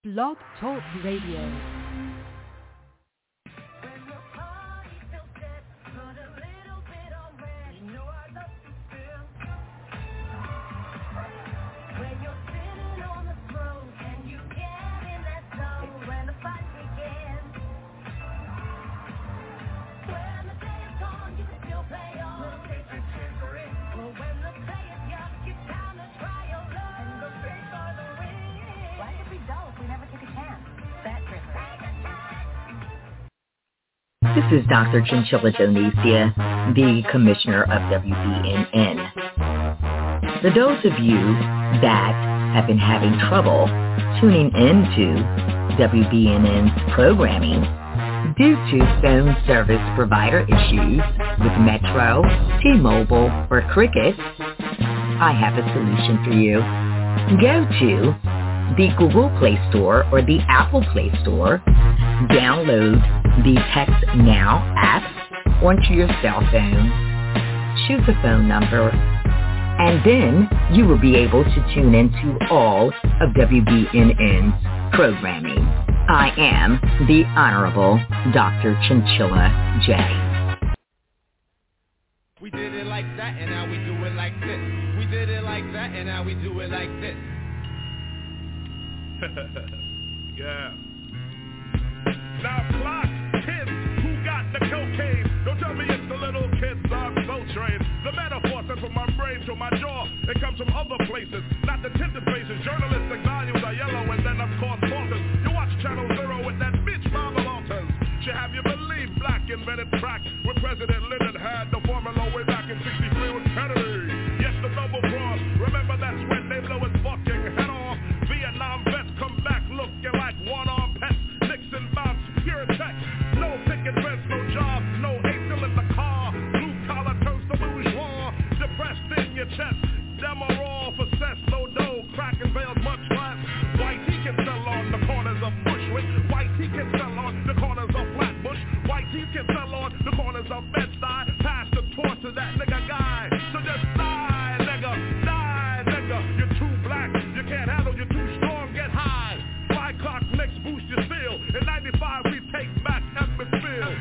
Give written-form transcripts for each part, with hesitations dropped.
Blog Talk Radio. This is Dr. Chinchilla Donesia, the Commissioner of WBNN. For those of you that have been having trouble tuning into WBNN's programming due to phone service provider issues with Metro, T-Mobile, or Cricket, I have a solution for you. Go to the Google Play Store or the Apple Play Store, download the Text Now app onto your cell phone, choose a phone number, and then you will be able to tune into all of WBNN's programming. I am the Honorable Dr. Chinchilla J. We did it like that, and now we do it like this. We did it like that, and now we do it like this. Yeah. Now clock, kids, who got the cocaine? Don't tell me it's the little kids on boat train. The metaphor sent from my brain to my jaw. It comes from other places, not the tinted faces. Journalistic values are yellow and then of course falters. You watch Channel Zero with that bitch Mama Walters. She have you believe black invented crack when President Lyndon had the formula way back in 63 with Kennedy. Yes, the double cross. Remember that's when they blow his fucking head off. Vietnam vets come back looking like one-armed pets. Nixon bombs, pure text. No picket fence, no jobs, no angel in the car. Blue collar turns to bourgeois. Depressed in your chest. Demerol for cess, no dough. Crack and veils much less. White he can sell on the corners of Bushwick. White he can sell on the corners of Flatbush. White he can sell on the corners of Bed-Stuy. Pass the torch to that nigga guy. So just die, nigga. Die, nigga. You're too black. You can't handle. You're too strong. Get high. 5 o'clock next boost your seal. In 95 we take back Edmondsville.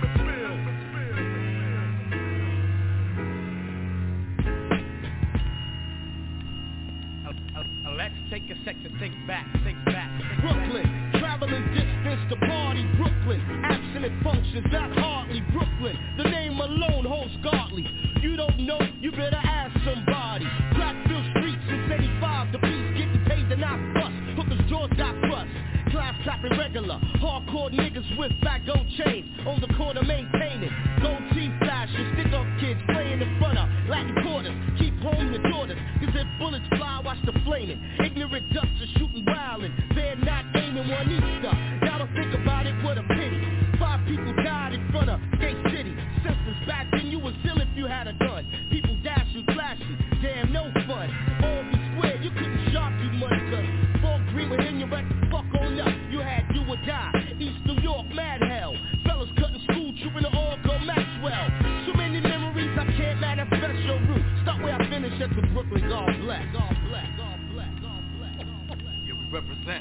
Let's take a sec to think back. Brooklyn, traveling distance to party, Brooklyn. Abstinent functions, not hardly Brooklyn. The name alone holds godly. You don't know, you better ask somebody. Crackfield streets since 85, the police getting paid to not bust. Hookers' jaws got crust. Class clapping regular, hardcore niggas with fat gold chains. On the corner maintaining, gold teeth flashing. Stick up kids playing in front of Latin quarters. Keep home your daughters, cause if bullets fly, watch the flaming. Ignorant ducks are shooting wildin', they're not aiming one Easter. Y'all don't think about it, what a pity. 5 people died in front of Gate City. Sisters back then, you was ill if you had a gun. People dashing, flashing, damn no fun. All be square, you couldn't sharp you much, cause Fort Green within your right the fuck on up. You had do or die, East New York, mad hell. Fellas cutting school, trooping to all go Maxwell. So many memories, I can't manifest your route. Start where I finish at the Brooklyn, God bless. God bless, God bless, God bless, God bless. Yeah, we represent.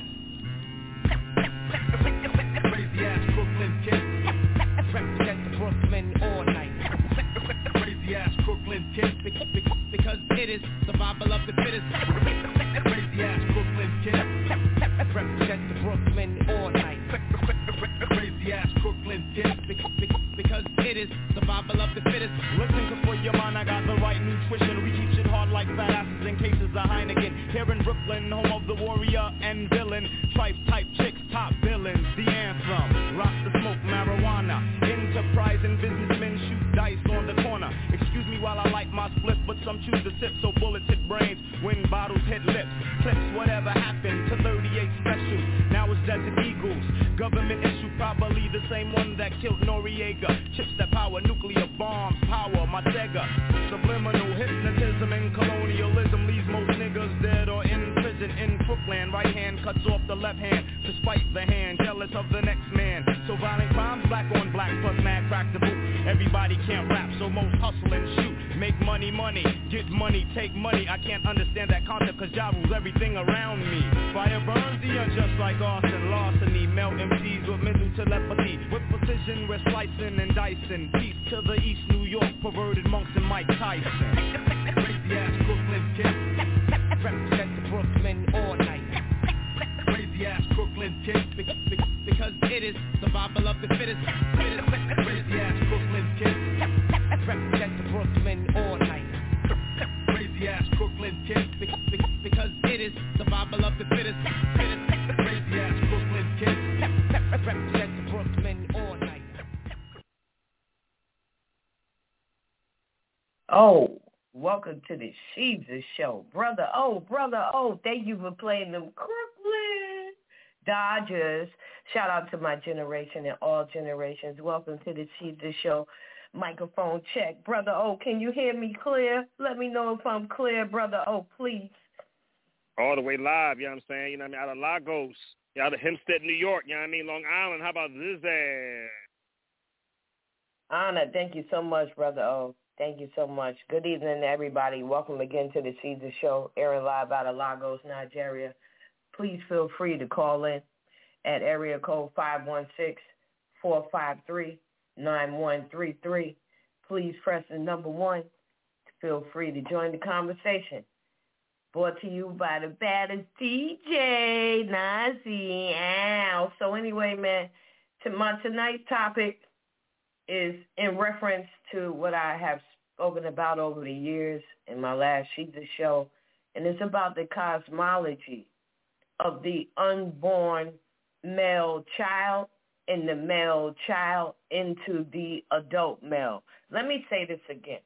Crazy ass Brooklyn kid. Represent the Brooklyn all night. Crazy ass Brooklyn kid. Because it is survival of the fittest. Crazy ass Brooklyn kid. Represent the Brooklyn all night. Crazy ass Brooklyn kid. Because it is survival of the fittest. Listen, cause for your mind I got the right nutrition. We keep shit hard like fat asses in cases of Heineken. Here in Brooklyn, home of the warrior and villain. Tripe type chicks, top villains. The anthem, rock the smoke, marijuana. Enterprising businessmen shoot dice on the corner. Excuse me while I light my split, but some choose to sip so bullets hit brains when bottles hit lips. Clips, whatever happened to 38 special. Now it's Desert Eagles. Government issue, probably the same one that killed Noriega. Chips that power nuclear bombs, power my Sega. Subliminal hypnotism and colonialism leaves most niggas dead or in prison in Brooklyn. Right hand cuts off the left hand to spite the hand, jealous of the next man. So violent crimes, black on black, plus mad crack the boot. Everybody can't rap, so most hustle and shoot. Make money, get money, take money. I can't understand that concept cause Jah rules everything around me. Fire burns the unjust like arson, larceny. Melt MCs with mental telepathy. With precision we're slicing and dicing. Peace to the East New York, perverted monks and Mike Tyson. Crazy ass Brooklyn kid. Represent the Brooklyn all night. Crazy ass Brooklyn kid. Because it is survival of the fittest. Crazy ass Brooklyn kid. Represent the Brooklyn all night. Crazy ass Brooklyn kid. Because it is survival of the fittest. Crazy ass Brooklyn kid. Represent the Brooklyn all night. Oh, welcome to the Sheebs Show. Brother O, thank you for playing them Brooklyn Dodgers. Shout out to my generation and all generations. Welcome to the Sheebs Show. Microphone check. Brother O, can you hear me clear? Let me know if I'm clear, Brother O, please. All the way live, you know what I'm saying? You know what I mean? Out of Lagos, out of Hempstead, New York, you know what I mean? Long Island, how about this? Anna, thank you so much, Brother O. Thank you so much. Good evening, everybody. Welcome again to the Caesar Show, airing live out of Lagos, Nigeria. Please feel free to call in at area code 516-453-9133. Please press the number 1. Feel free to join the conversation. Brought to you by the baddest DJ, Nazi. Ow. So anyway, man, tonight's topic is in reference to what I have spoken about over the years in my last Sheebs Show, and it's about the cosmology of the unborn male child and the male child into the adult male. Let me say this again.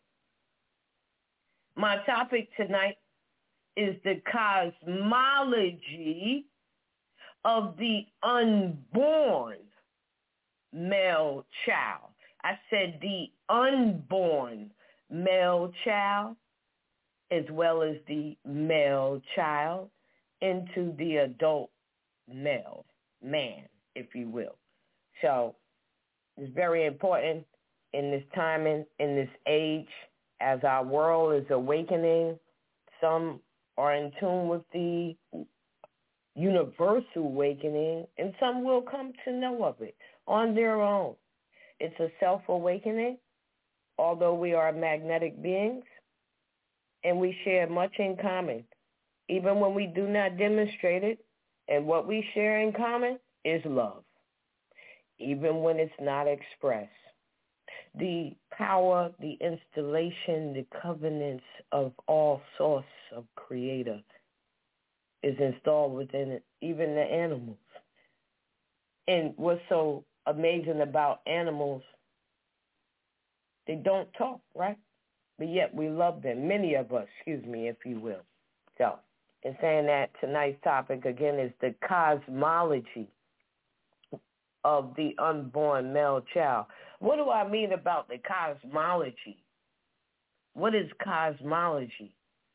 My topic tonight is the cosmology of the unborn male child. I said the unborn male child as well as the male child into the adult male, man, if you will. So it's very important in this time, in this age, as our world is awakening. Some are in tune with the universal awakening, and some will come to know of it on their own. It's a self-awakening, although we are magnetic beings, and we share much in common, even when we do not demonstrate it. And what we share in common is love, even when it's not expressed. The power, the installation, the covenants of all source of creator is installed within it, even the animals. And what's so amazing about animals, they don't talk, right? But yet we love them. Many of us, if you will. So, in saying that, tonight's topic, again, is the cosmology of the unborn male child. What do I mean about the cosmology? What is cosmology?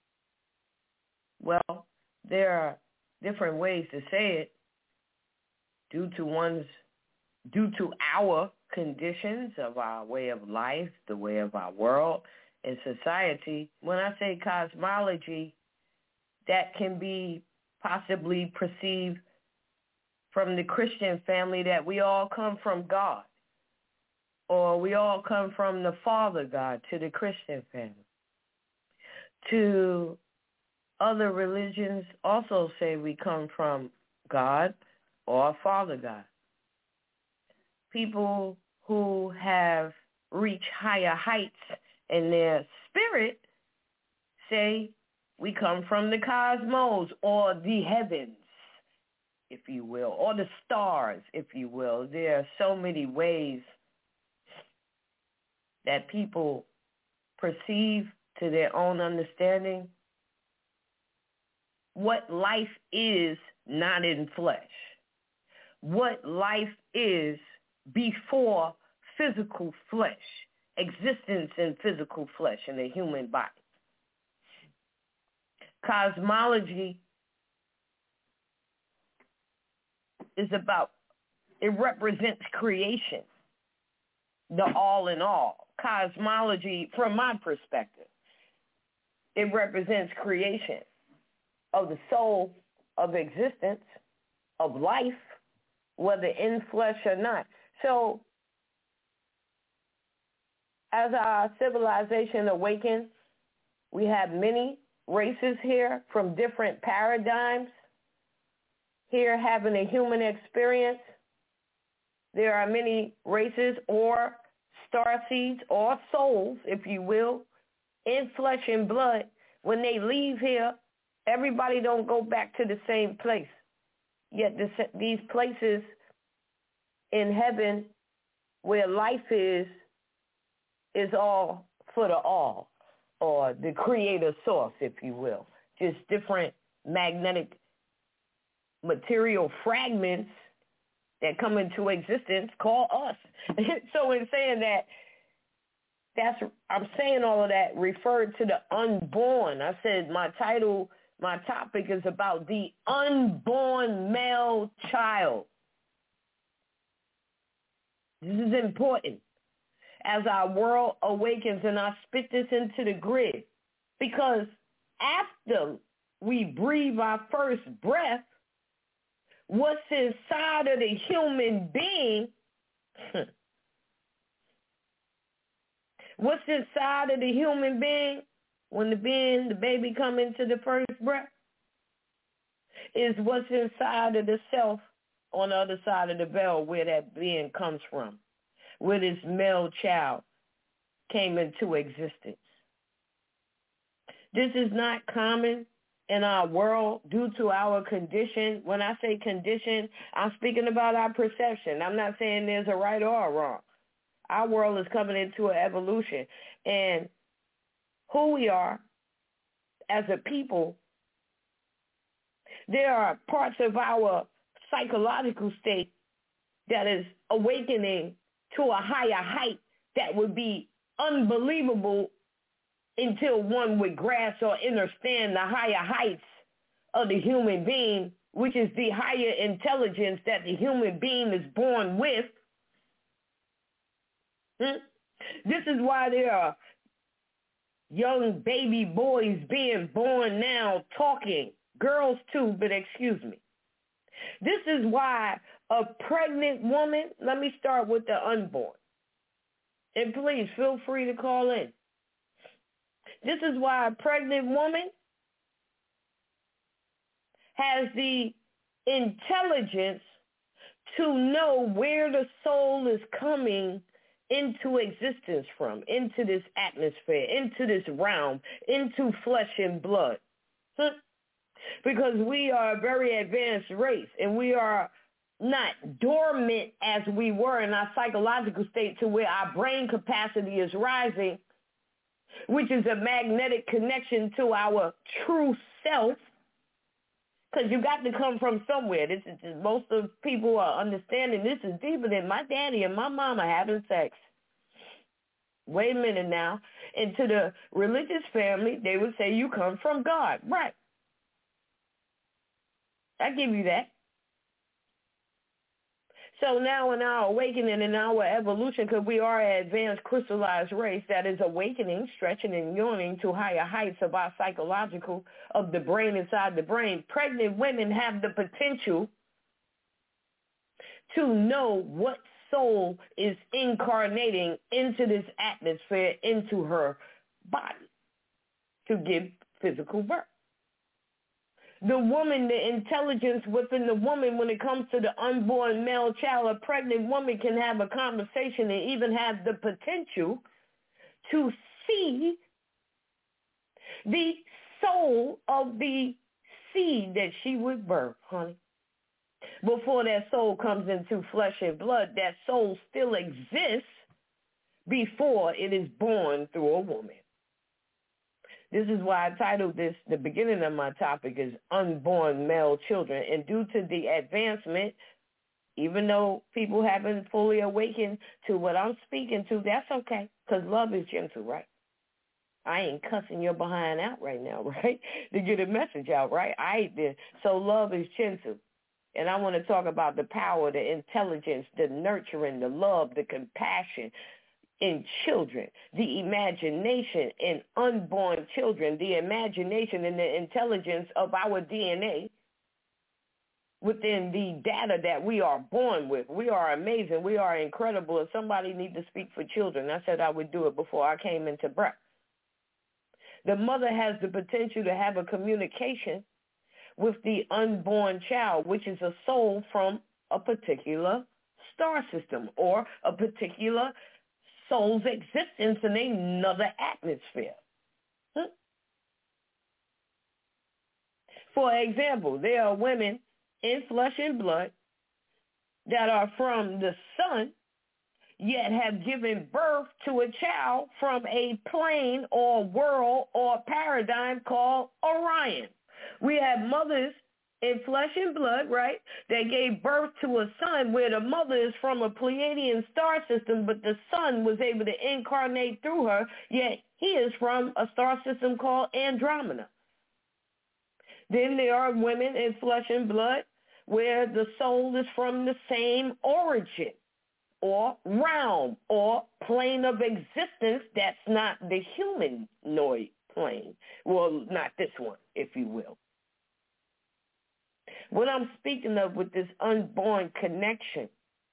Well, there are different ways to say it due to our conditions of our way of life, the way of our world and society. When I say cosmology, that can be possibly perceived from the Christian family that we all come from God, or we all come from the Father God to the Christian family. To other religions also say we come from God or Father God. People who have reached higher heights in their spirit say we come from the cosmos or the heavens, if you will, or the stars, if you will. There are so many ways that people perceive to their own understanding what life is not in flesh, what life is before physical flesh, existence in physical flesh in the human body. Cosmology is about, it represents creation, the all in all. cosmology from my perspective. It represents creation of the soul of existence, of life, whether in flesh or not. So as our civilization awakens, we have many races here from different paradigms here having a human experience. There are many races or starseeds or souls, if you will, in flesh and blood. When they leave here, everybody don't go back to the same place. Yet these places in heaven where life is all for the all, or the creator source, if you will. Just different magnetic material fragments that come into existence called us. So in saying that, I'm saying all of that referred to the unborn. I said my topic is about the unborn male child. This is important as our world awakens, and I spit this into the grid, because after we breathe our first breath, what's inside of the human being, what's inside of the human being when the baby come into the first breath, is what's inside of the self on the other side of the veil, where that being comes from, where this male child came into existence. This is not common in our world due to our condition. When I say condition, I'm speaking about our perception. I'm not saying there's a right or a wrong. Our world is coming into an evolution. And who we are as a people, there are parts of our psychological state that is awakening to a higher height that would be unbelievable until one would grasp or understand the higher heights of the human being, which is the higher intelligence that the human being is born with. This is why there are young baby boys being born now talking, girls too, but excuse me. This is why a pregnant woman, let me start with the unborn, and please feel free to call in. This is why a pregnant woman has the intelligence to know where the soul is coming into existence from, into this atmosphere, into this realm, into flesh and blood. Because we are a very advanced race, and we are not dormant as we were in our psychological state, to where our brain capacity is rising, which is a magnetic connection to our true self, because you got to come from somewhere. This is most of people are understanding this is deeper than my daddy and my mama having sex. Wait a minute now. And to the religious family, they would say you come from God. Right. I give you that. So now in our awakening, in our evolution, because we are an advanced crystallized race that is awakening, stretching and yawning to higher heights of our psychological, of the brain inside the brain, pregnant women have the potential to know what soul is incarnating into this atmosphere, into her body, to give physical birth. The woman, the intelligence within the woman, when it comes to the unborn male child, a pregnant woman can have a conversation and even have the potential to see the soul of the seed that she would birth, honey. Before that soul comes into flesh and blood, that soul still exists before it is born through a woman. This is why I titled this, the beginning of my topic is Unborn Male Children. And due to the advancement, even though people haven't fully awakened to what I'm speaking to, that's okay, because love is gentle, right? I ain't cussing your behind out right now, right? To get a message out, right? I ain't there. So love is gentle. And I want to talk about the power, the intelligence, the nurturing, the love, the compassion. in children, the imagination in unborn children, the imagination and the intelligence of our DNA within the data that we are born with. We are amazing. We are incredible. If somebody needs to speak for children, I said I would do it before I came into breath. The mother has the potential to have a communication with the unborn child, which is a soul from a particular star system or a particular soul's existence in another atmosphere. For example, there are women in flesh and blood that are from the sun, yet have given birth to a child from a plane or world or paradigm called Orion. We have mothers in flesh and blood, right, that gave birth to a son where the mother is from a Pleiadian star system, but the son was able to incarnate through her, yet he is from a star system called Andromeda. Then there are women in flesh and blood where the soul is from the same origin or realm or plane of existence that's not the humanoid plane. Well, not this one, if you will. What I'm speaking of with this unborn connection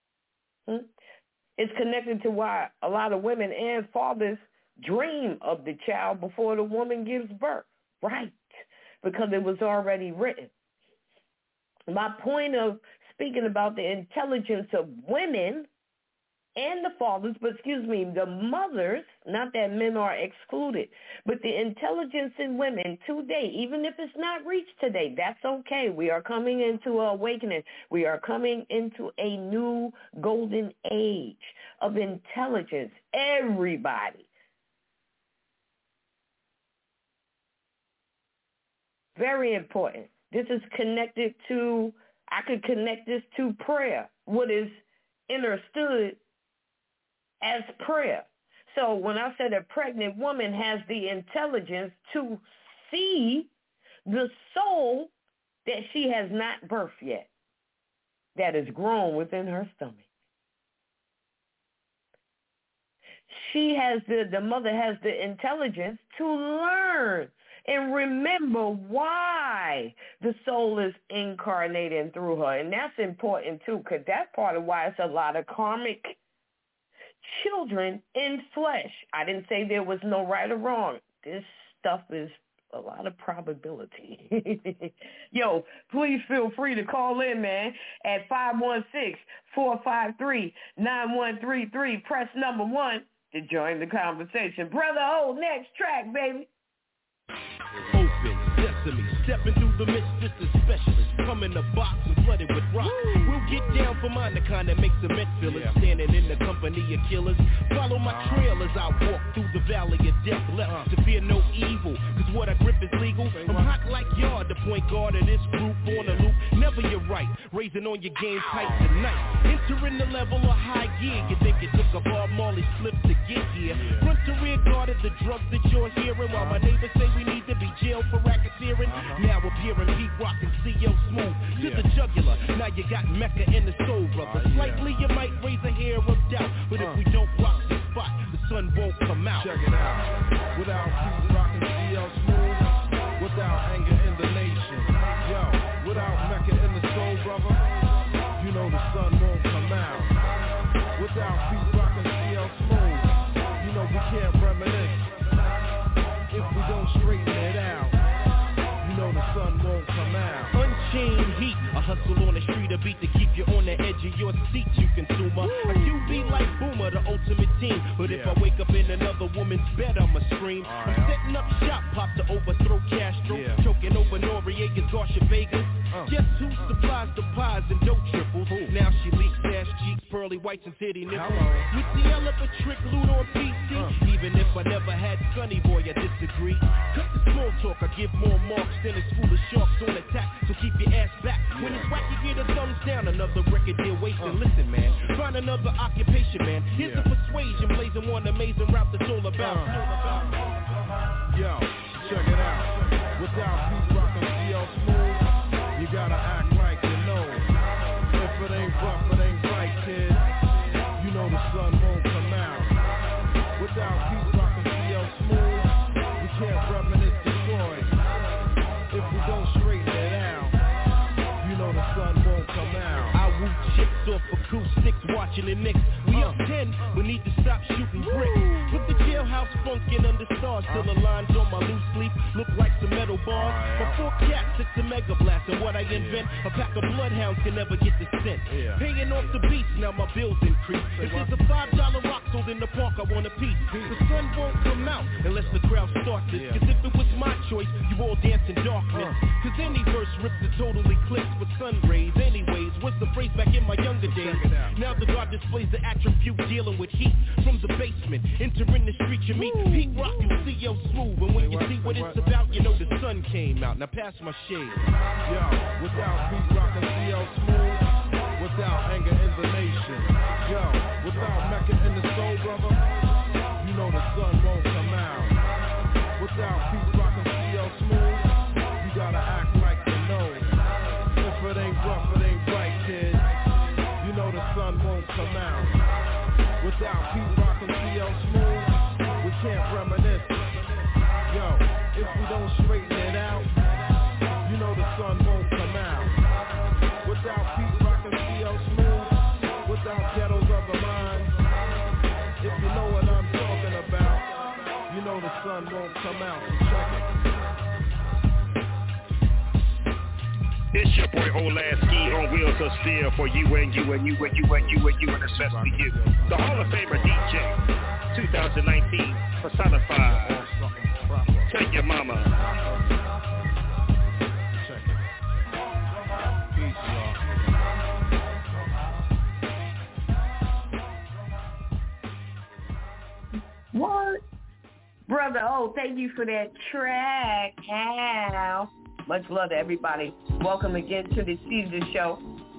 is connected to why a lot of women and fathers dream of the child before the woman gives birth, right? Because it was already written. My point of speaking about the intelligence of women and the fathers, but the mothers, not that men are excluded, but the intelligence in women today, even if it's not reached today, that's okay. We are coming into an awakening. We are coming into a new golden age of intelligence. Everybody. Very important. This is connected to, I could connect this to prayer, what is understood as prayer. So when I said a pregnant woman has the intelligence to see the soul that she has not birthed yet, that is grown within her stomach. She has the mother has the intelligence to learn and remember why the soul is incarnating through her. And that's important, too, because that's part of why it's a lot of karmic children in flesh. I didn't say there was no right or wrong. This stuff is a lot of probability. Yo, please feel free to call in, man, at 516-453-9133. Press number 1 to join the conversation. Brother O, next track, baby. Open sesame, stepping through the mist, just a specialist. Come in the box and flooded with rock. We'll get down for mine, the kind that makes cement fillers. Standing in the company of killers. Follow my trail as I walk through the valley of death. Left to fear no evil, cause what I grip is legal. I'm hot like yard, the point guard of this group on the loop. Never you're right, raising on your game tight tonight. Entering the level of high gear. You think it took a Bob Marley slip to get here. Front to rear guarded the drugs that you're hearing. While my neighbors say we need to be jailed for racketeering. Now appearing Pete Rock and CO Smooth to the jugular. Now you got Mecca in the soul, brother. Slightly you might raise a hair of doubt, but if we don't rock the spot, the sun won't come out. Check it out. Without Pete Rock and CO Smooth, without anger in the nation, yo, without Mecca in the soul, brother, you know the sun won't come out. Without Pete Rock and CO Smooth, you know we can't reminisce. If we don't straighten it out, you know the sun won't come out. Unchained heat, a hustle on the street, a beat to keep you on the edge of your seat, you consumer. A QB like Boomer, the ultimate team. But if I wake up in another woman's bed, I'ma scream. I'm setting up shop, pop to overthrow Castro. Choking over Noriega's Garcia Vegas. Guess who supplies the pies and dough triples? Now she leaks ass cheeks, pearly whites and titty nipples. With the elephant trick, loot on PC. Even if I never had Sonny Boy, I disagree. Cut the small talk, I give more marks than a school of sharks on attack. So keep your ass back. When it's whack, you get a thumbs down. Another record deal wasting. Listen, man, find another occupation, man. Here's a persuasion, blazing one amazing rap that's all about. Yo, check it out. Without Pete Rock and CL Smooth, you gotta act like you know. If it ain't rough, it ain't right, kid. You know the sun won't come out. Lights off acoustics, watching the Knicks. We up 10, we need to stop shooting bricks. Put the jailhouse funkin' under stars till the lines on my loose sleeve look like some metal bars. For 4 cats, it's a mega blast. And what I invent, a pack of bloodhounds can never get the scent. Paying off the beats, now my bills increase. If there's a $5 rock sold in the park, I want a piece. The sun won't come out unless the crowd starts it. Cause if it was my choice, you all dance in darkness. Cause any verse rips a total eclipse with sun rays. Anyways, what's the phrase back in my younger days? Now the God displays the attribute dealing with heat. From the basement, entering the street, you meet Pete Rock and C.O. Smooth. And when you see what it's about, you know the sun came out. Now pass my shade. Yo, without Pete Rock and C.O. Smooth, without anger in the nation. Yo, without Mecca in the soul, brother, you know the sun won't come out. Without Pete Rock and C.O. Smooth, you gotta act like you know. If it ain't rough, it ain't right, kid. You know the sun won't come out. Without Pete Rock and C.O. Smooth, we can't reminisce. Yo, if we don't straighten it out, you know the sun won't come out. Without Pete Rock and C.O. Smooth, without ghettos of the mind, if you know what I'm talking about, you know the sun won't come out. So check it. It's your boy Olasky on Wheels of Steel for you and you and you and you and you and you and especially you. The Hall of Famer DJ 2019 personified. Tell your mama. Check it. Peace, y'all. What? Brother, thank you for that track. How? Much love to everybody. Welcome again to the Caesar Show.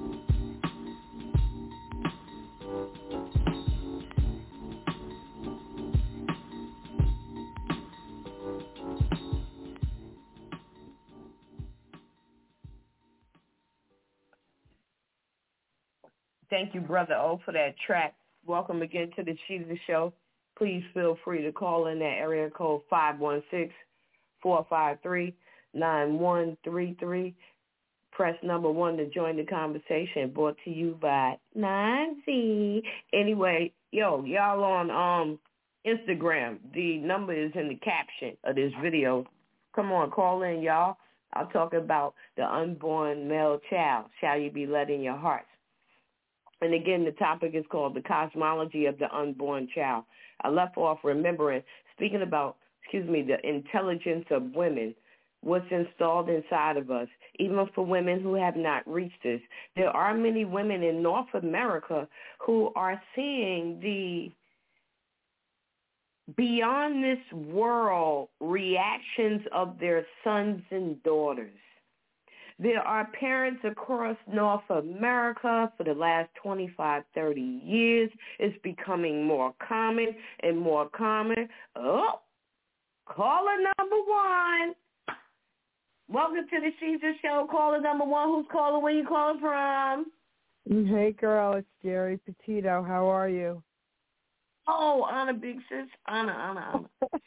Thank you, Brother O, for that track. Welcome again to the Caesar Show. Please feel free to call in that area code 516-453-9133. Press number 1 to join the conversation. Brought to you by 9Z. Anyway, y'all on Instagram. The number is in the caption of this video. Come on, call in, y'all. I'll talk about the unborn male child. Shall you be led in your hearts? And again, the topic is called the cosmology of the unborn child. I left off remembering, speaking about, the intelligence of women, what's installed inside of us, even for women who have not reached this. There are many women in North America who are seeing the beyond this world reactions of their sons and daughters. There are parents across North America for the last 25, 30 years. It's becoming more common and more common. Oh, caller number 1. Welcome to the Caesar Show. Caller number 1. Who's calling? Where you calling from? Hey, girl. It's Jerry Petito. How are you? Oh, Anna, big sis. Anna.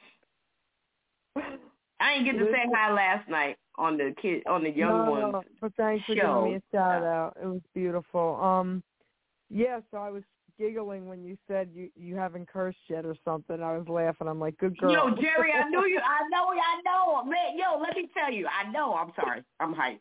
I didn't get to say hi last night on the young ones. No, but thanks for giving me a shout out. It was beautiful. So I was giggling when you said you haven't cursed yet or something. I was laughing. I'm like, good girl. Yo, Jerry, I knew you. I know. Man, yo, let me tell you. I know. I'm sorry. I'm hyped.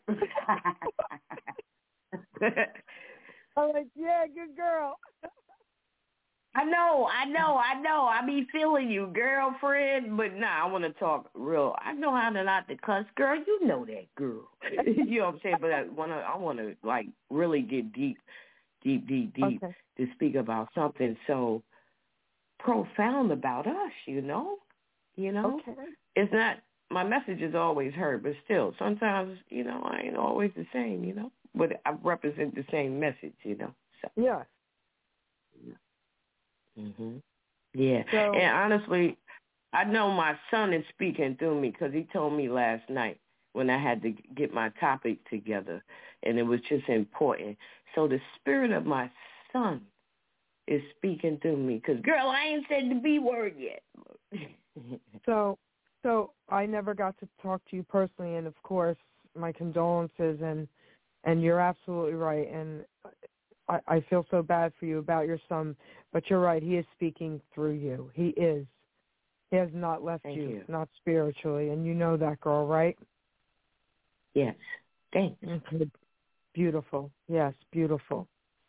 I'm like, yeah, good girl. I know. I be feeling you, girlfriend. But I want to talk real. I know how to not to cuss, girl. You know that, girl. You know what I'm saying? But I want to like really get deep okay, to speak about something so profound about us. You know. Okay. It's not. My message is always heard, but still, sometimes I ain't always the same. But I represent the same message. So. Yeah. Mhm. Yeah. So, and honestly, I know my son is speaking through me because he told me last night when I had to get my topic together, and it was just important. So the spirit of my son is speaking through me because, girl, I ain't said the B word yet. So I never got to talk to you personally, and of course, my condolences, and you're absolutely right. And I feel so bad for you about your son, but you're right. He is speaking through you. He is. He has not left you, not spiritually, and you know that, girl, right? Yes. Thanks. Okay. Beautiful. Yes, beautiful.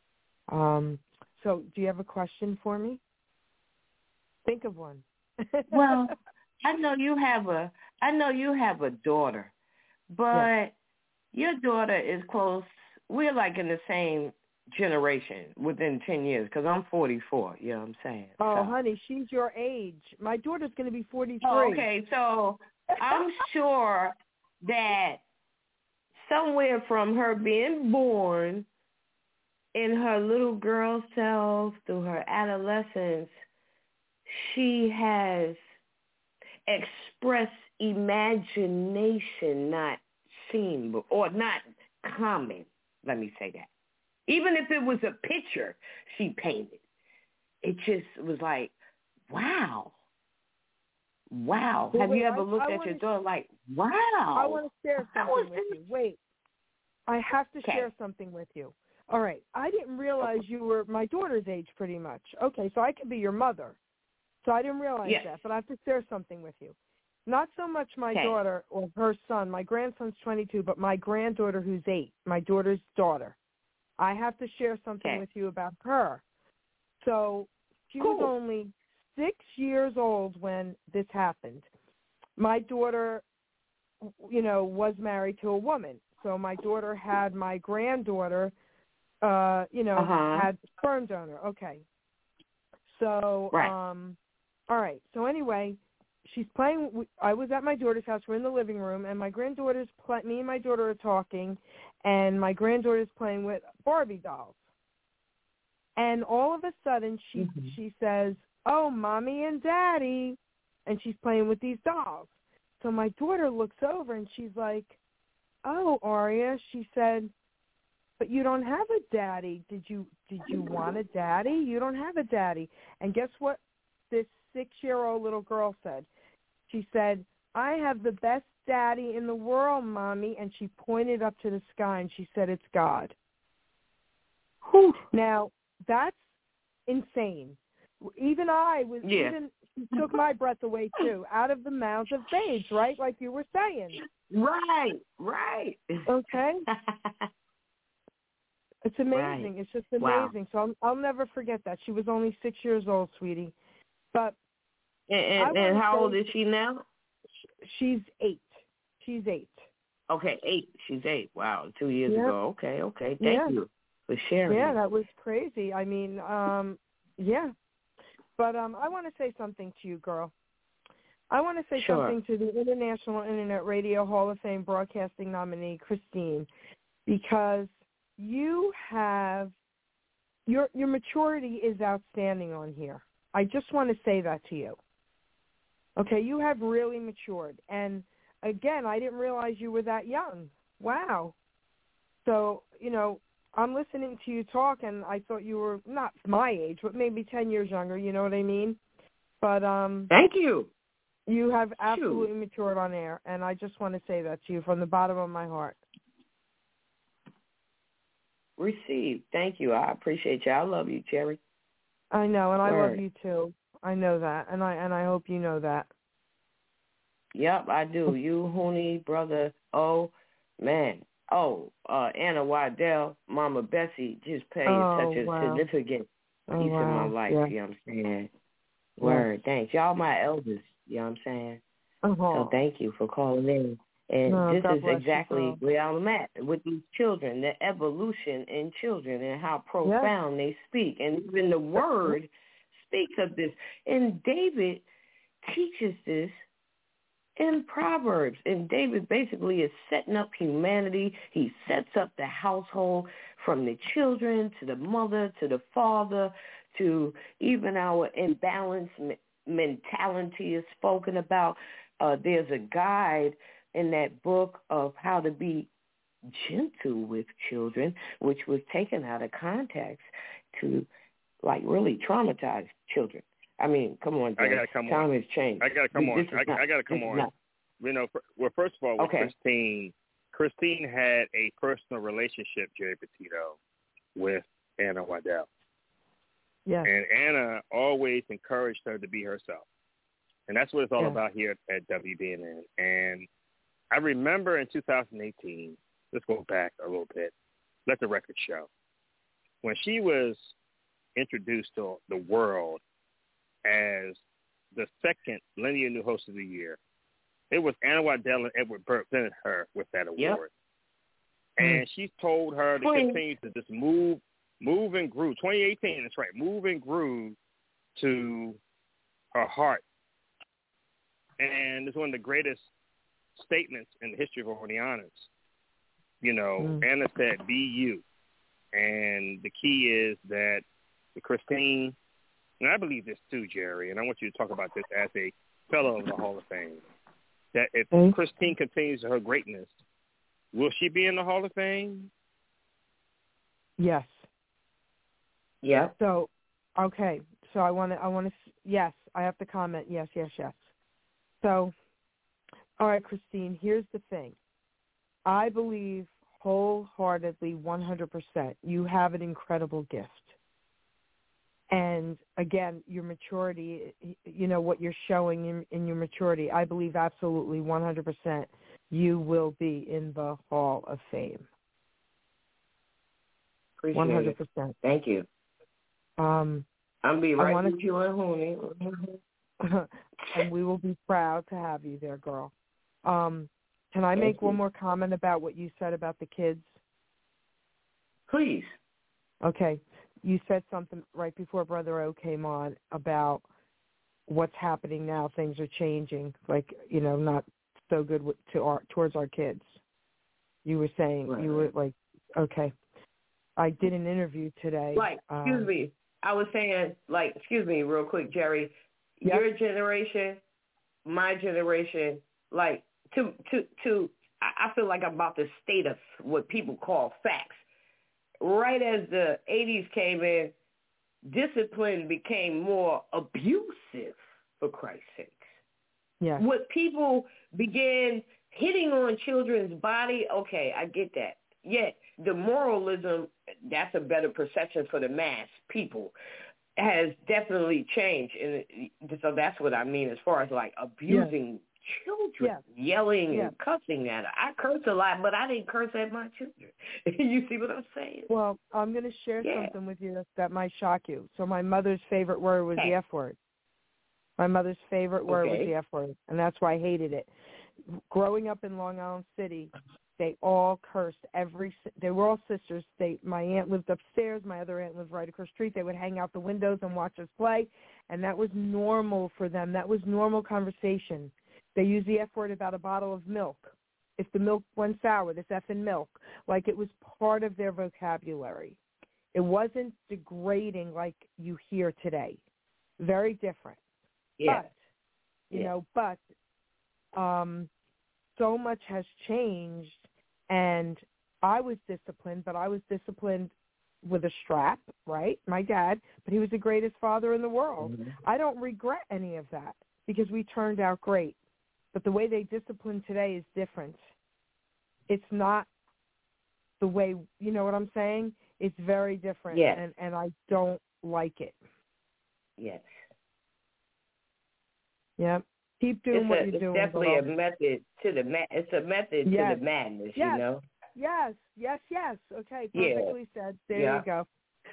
So do you have a question for me? Think of one. Well, I know you have a daughter, but your daughter is close. We're like in the same generation within 10 years because I'm 44, you know what I'm saying? Oh, honey, she's your age. My daughter's going to be 43. Oh, okay, so I'm sure that somewhere from her being born in her little girl self through her adolescence, she has expressed imagination not seen or not common, let me say that. Even if it was a picture she painted, it just was like, wow. Wow. Well, have you ever looked at your daughter like, wow? I want to share something with you. Wait. I have to share something with you. All right. I didn't realize you were my daughter's age pretty much. Okay, so I could be your mother. So I didn't realize that, but I have to share something with you. Not so much my daughter or her son. My grandson's 22, but my granddaughter who's 8, my daughter's daughter. I have to share something with you about her. So she was only 6 years old when this happened. My daughter, was married to a woman. So my daughter had my granddaughter, had sperm donor. Okay. So, all right. So anyway, she's playing. I was at my daughter's house. We're in the living room, and my granddaughter's me and my daughter are talking, and my granddaughter's playing with Barbie dolls. And all of a sudden, she says, "Oh, Mommy and Daddy," and she's playing with these dolls. So my daughter looks over, and she's like, "Oh, Aria," she said, "but you don't have a daddy. Did you want a daddy? You don't have a daddy." And guess what this 6-year-old little girl said? She said, "I have the best daddy in the world, Mommy," and she pointed up to the sky, and she said, "It's God." Whew. Now, that's insane. Even she took my breath away, too, out of the mouths of babes, right, like you were saying. Right. Okay? It's amazing. Right. It's just amazing. Wow. So I'll never forget that. She was only 6 years old, sweetie. But and how old is she now? She's 8. She's 8. Okay, 8. She's 8. Wow, 2 years ago. Okay. Thank you for sharing. Yeah, that was crazy. I mean, But I want to say something to you, girl. I want to say something to the International Internet Radio Hall of Fame broadcasting nominee, Christine, because you have your maturity is outstanding on here. I just want to say that to you. Okay, you have really matured. And, again, I didn't realize you were that young. Wow. So, I'm listening to you talk, and I thought you were not my age, but maybe 10 years younger, you know what I mean? But thank you. You have absolutely matured on air, and I just want to say that to you from the bottom of my heart. Received. Thank you. I appreciate you. I love you, Cherry. I know, and I love you too. I know that, and I hope you know that. Yep, I do. You, Hooney, brother. Oh, man. Oh, Anna Waddell, Mama Bessie, just played such a significant piece in my life, you know what I'm saying? Word, thanks. Y'all my elders, you know what I'm saying? So thank you for calling in. And this is exactly where I'm at with these children, the evolution in children and how profound they speak. And even the word speaks of this. And David teaches this in Proverbs. And David basically is setting up humanity. He sets up the household from the children to the mother to the father to even our imbalanced mentality is spoken about. There's a guide in that book of how to be gentle with children, which was taken out of context to really traumatize children. I mean, come on, Jay. Time has changed. I got to come on. I got to come on. First of all, with Christine had a personal relationship, Jerry Petito, with Anna Waddell. Yes. And Anna always encouraged her to be herself. And that's what it's all about here at WBNN. And I remember in 2018, let's go back a little bit, let the record show, when she was introduced to the world as the second Linear New Host of the Year, it was Anna Waddell and Edward Burke presented her with that award. Yep. And she told her to continue to just move and groove. 2018, that's right, move and groove to her heart. And it's one of the greatest statements in the history of Orleanians. You know, Anna said, be you. And the key is that Christine, and I believe this too, Jerry, and I want you to talk about this as a fellow of the Hall of Fame, that if Christine continues her greatness, will she be in the Hall of Fame? Yes. Yeah. So, okay. So I want to, yes, I have to comment. Yes. So, all right, Christine, here's the thing. I believe wholeheartedly, 100%, you have an incredible gift. And again, your maturity, you know, what you're showing in your maturity, I believe absolutely 100% you will be in the Hall of Fame. Appreciate 100%. It. Thank you. I'll be right with you and Hooney. And we will be proud to have you there, girl. Can I make one more comment about what you said about the kids? Please. Okay. You said something right before Brother O came on about what's happening now. Things are changing, like, you know, not so good towards our kids. You were saying, you were like, okay. I did an interview today. Like, excuse me. I was saying, like, excuse me real quick, Jerry. Yep. Your generation, my generation, like, I feel like I'm about to state what people call facts. Right as the 80s came in, discipline became more abusive, for Christ's sakes. Yeah. What people began hitting on children's body, okay, I get that. Yet the moralism, that's a better perception for the mass people, has definitely changed. And so that's what I mean as far as like abusing children, yelling and cussing at her. I curse a lot, but I didn't curse at my children. You see what I'm saying? Well, I'm going to share something with you that might shock you. So my mother's favorite word was the F word. My mother's favorite word was the F word, and that's why I hated it. Growing up in Long Island City, they all cursed. They were all sisters. My aunt lived upstairs. My other aunt lived right across the street. They would hang out the windows and watch us play, and that was normal for them. That was normal conversation. They used the F word about a bottle of milk. If the milk went sour, this effing milk. Like it was part of their vocabulary. It wasn't degrading like you hear today. Very different. Yeah. But, so much has changed, and I was disciplined, but I was disciplined with a strap, right? My dad, but he was the greatest father in the world. Mm-hmm. I don't regret any of that because we turned out great. But the way they discipline today is different. It's not the way, you know what I'm saying? It's very different, and I don't like it. Yes. Yeah. Keep doing what you're doing. It's definitely a method to the It's a method to the madness, you know? Yes. Okay, perfectly said. There you go.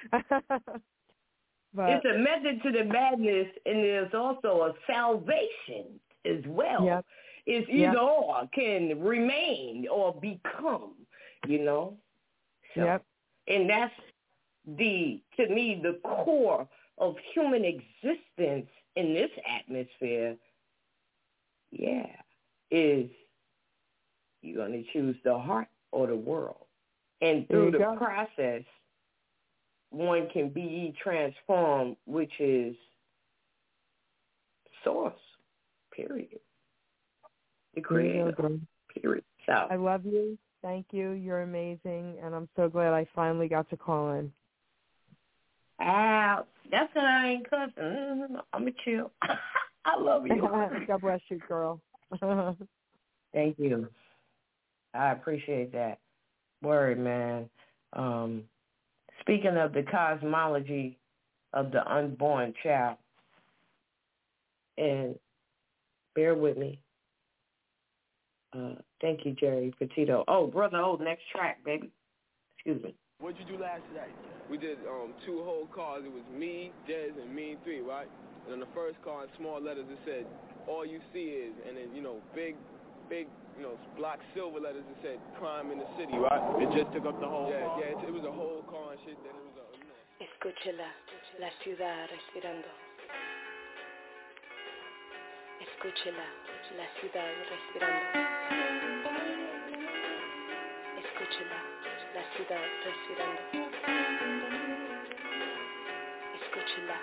But it's a method to the madness, and there's also a salvation as well. Yep. It's either or, can remain or become, you know? So, and that's to me, the core of human existence in this atmosphere, is you're going to choose the heart or the world. And through the process, one can be transformed, which is source, period. The creator, period. So I love you. Thank you. You're amazing. And I'm so glad I finally got to call in. That's because I ain't cussing. I'm a chill. I love you. God bless you, girl. Thank you. I appreciate that. Word, man. Speaking of the cosmology of the unborn child, and bear with me. Thank you, Jerry Petito. Oh, brother, next track, baby. Excuse me. What'd you do last night? We did 2 whole cars. It was me, Dez, and Mean 3, right? And on the first car, in small letters, it said, all you see is, and then, big, block silver letters, it said, crime in the city, right? It just took up the whole car. Yeah, it was a whole car and shit. Then it was Escúchela, la ciudad respirando. Escúchela, la ciudad respirando. Escúchela, la ciudad respirando. Escúchela.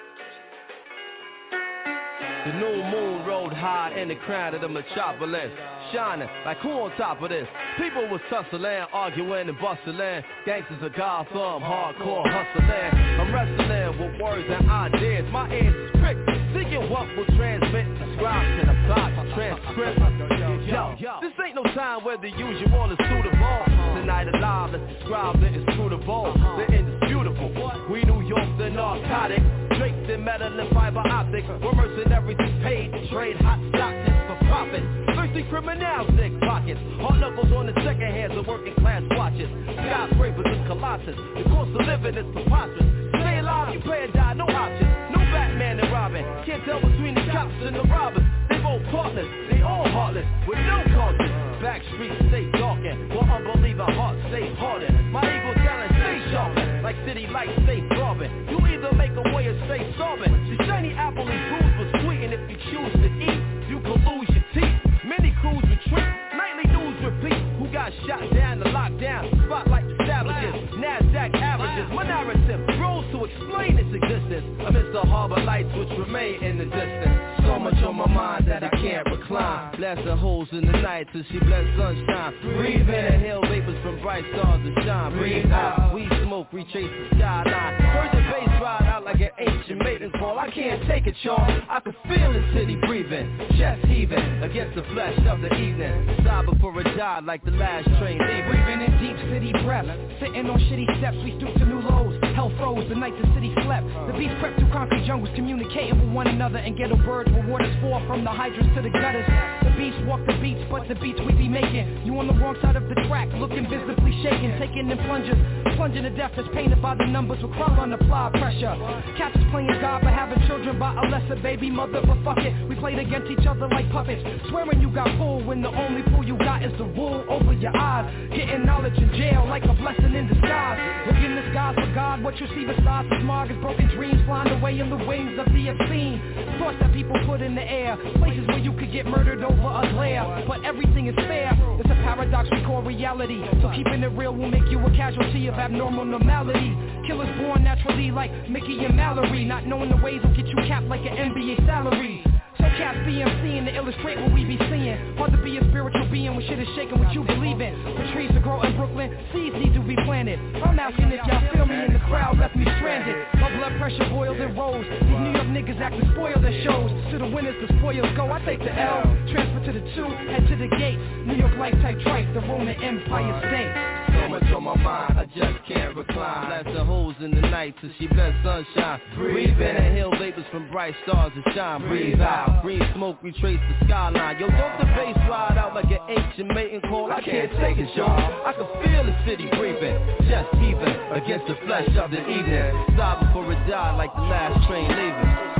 The new moon rode high in the crown of the metropolis, shining like who on top of this? People was tussling, arguing and bustling. Gangsters of Gotham, hardcore hustling. I'm wrestling with words and ideas. My ears is pricked, seeking what will transmit. Describe to the plot, transcript. Yo, this ain't no time where the usual is suitable. Tonight alive, let's describe the inscrutable, the indisputable. We New York, the narcotic. Draped in metal and fiber optics. We're mercenaries paid to trade hot stock just for profit. Thirsty criminals, thick pockets. Hard knuckles on the second hands of working class watches. Skyscrapers and colossus. The cost of living is preposterous. Stay alive, you pay or die, no options. No Batman and Robin. Can't tell between the cops and the robbers. They both partners, they all heartless, with no conscience. Back streets stay darkened, while unbeliever hearts stay hardened. My evil talent stay sharpened, like city lights stay throbbing. You either make a way or stay starving. The shiny apple and fruit was sweet, and if you choose to eat, you can lose your teeth. Many crews retreat, nightly news repeat. Who got shot down to lockdown? Spotlight establishes, NASDAQ averages. My narrative grows to explain its existence amidst the harbor lights which remain in the distance. So much on my mind that I can't recline. Blasting holes in the night till she blends sunshine. Breathe in, inhale vapors from bright stars that shine. Breathe out, we smoke, retrace the skyline. Heard the bass ride out like an ancient maiden call. I can't take it, y'all. I can feel the city breathing, chest heaving against the flesh of the evening. Sigh before it died like the last train leaving. Breathing in deep city breath, sitting on shitty steps, we stoop to new lows. Hell froze the night the city slept. The beats crept through concrete jungles, communicating with one another. And ghetto birds where waters fall from the hydrants to the gutters. The beats walk the beats, but the beats we be making. You on the wrong side of the track, looking visibly shaking. Taking in plungers, plunging to death is painted by the numbers with crowd on applied pressure. Catches playing God but having children by a lesser baby mother. But fuck it, we played against each other like puppets. Swearing you got pulled when the only pull you got is the wool over your eyes. Getting knowledge in jail like a blessing in disguise. Looking the skies for God, what you see besides the smog is broken dreams flying away in the wings of the obscene. Thoughts that people put in the air, places where you could get murdered over a glare. But everything is fair, it's a paradox we call reality. So keeping it real will make you a casualty of abnormal normality. Killers born naturally like Mickey and Mallory. Not knowing the ways will get you capped like an NBA salary. So cats BMCing to illustrate what we be seeing. Hard to be a spiritual being when shit is shaking what you believe in. For trees to grow in Brooklyn, seeds need to be planted. I'm asking if y'all feel me and the crowd left me stranded. My blood pressure boiled and rose. These New York niggas acting spoiled at shows. To the winners the spoils go, I take the L. Transfer to the 2, head to the gate. New York life type tripe, the Roman Empire State. So much on my mind, I just can't recline. Blasting holes in the night till she bless sunshine. Breathe in, inhale vapors from bright stars that shine. Breathe out, green smoke, retrace the skyline. Yo, don't the bass ride out like an ancient mating call. I can't take it, y'all. I can feel the city breathing, chest heaving against the flesh of the evening. Sigh before it died like the last train leaving.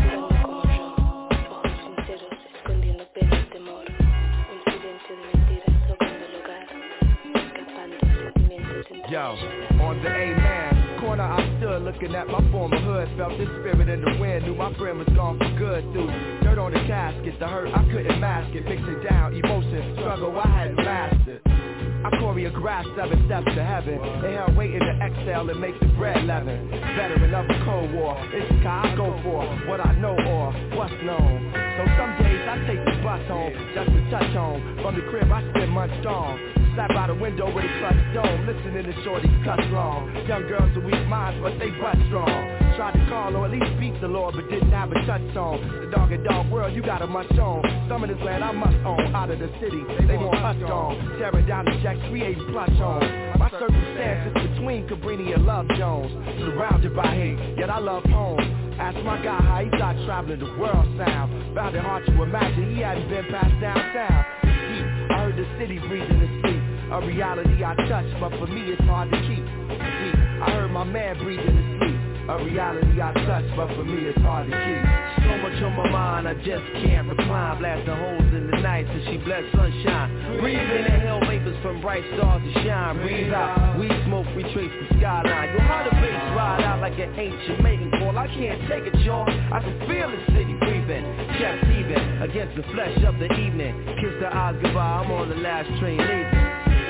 Yo, on the A-man corner I stood looking at my former hood. Felt the spirit in the wind, knew my friend was gone for good. Through dirt on the casket, the hurt I couldn't mask it. Mixing down emotion, struggle I hadn't mastered. I choreographed 7 steps to heaven. Inhale, waiting to exhale and make the bread leaven. Veteran of the Cold War, it's the guy I go for. What I know or what's known. So some days I take the bus home, just to touch home. From the crib I spend months strong. Sat by the window with a clutch dome, listening to shorties cuss long. Young girls with weak minds, but they butt strong. Tried to call or at least speak the Lord, but didn't have a touch on. The dog and dog world, you got a munch on. Some of this land I must own. Out of the city, they want us on. Tearing down the jacks, creating plush on. My circumstances between Cabrini and Love Jones. Surrounded by hate, yet I love home. Ask my guy how he got traveling the world sound. Found it hard to imagine he hadn't been past downtown. It's deep, I heard the city breathing his sleep. A reality I touch, but for me it's hard to keep. Deep, I heard my man breathing his sleep. A reality I touch, but for me it's hard to keep. So much on my mind, I just can't recline. Blasting holes in the night till she bless sunshine. Breathe in the hell vapors from bright stars to shine. Breathe out, we smoke, retrace the skyline. Yo, how the bass ride out like an ancient mating call. I can't take it, y'all. I can feel the city breathing. Chest heaving against the flesh of the evening. Kiss the eyes goodbye, I'm on the last train leaving.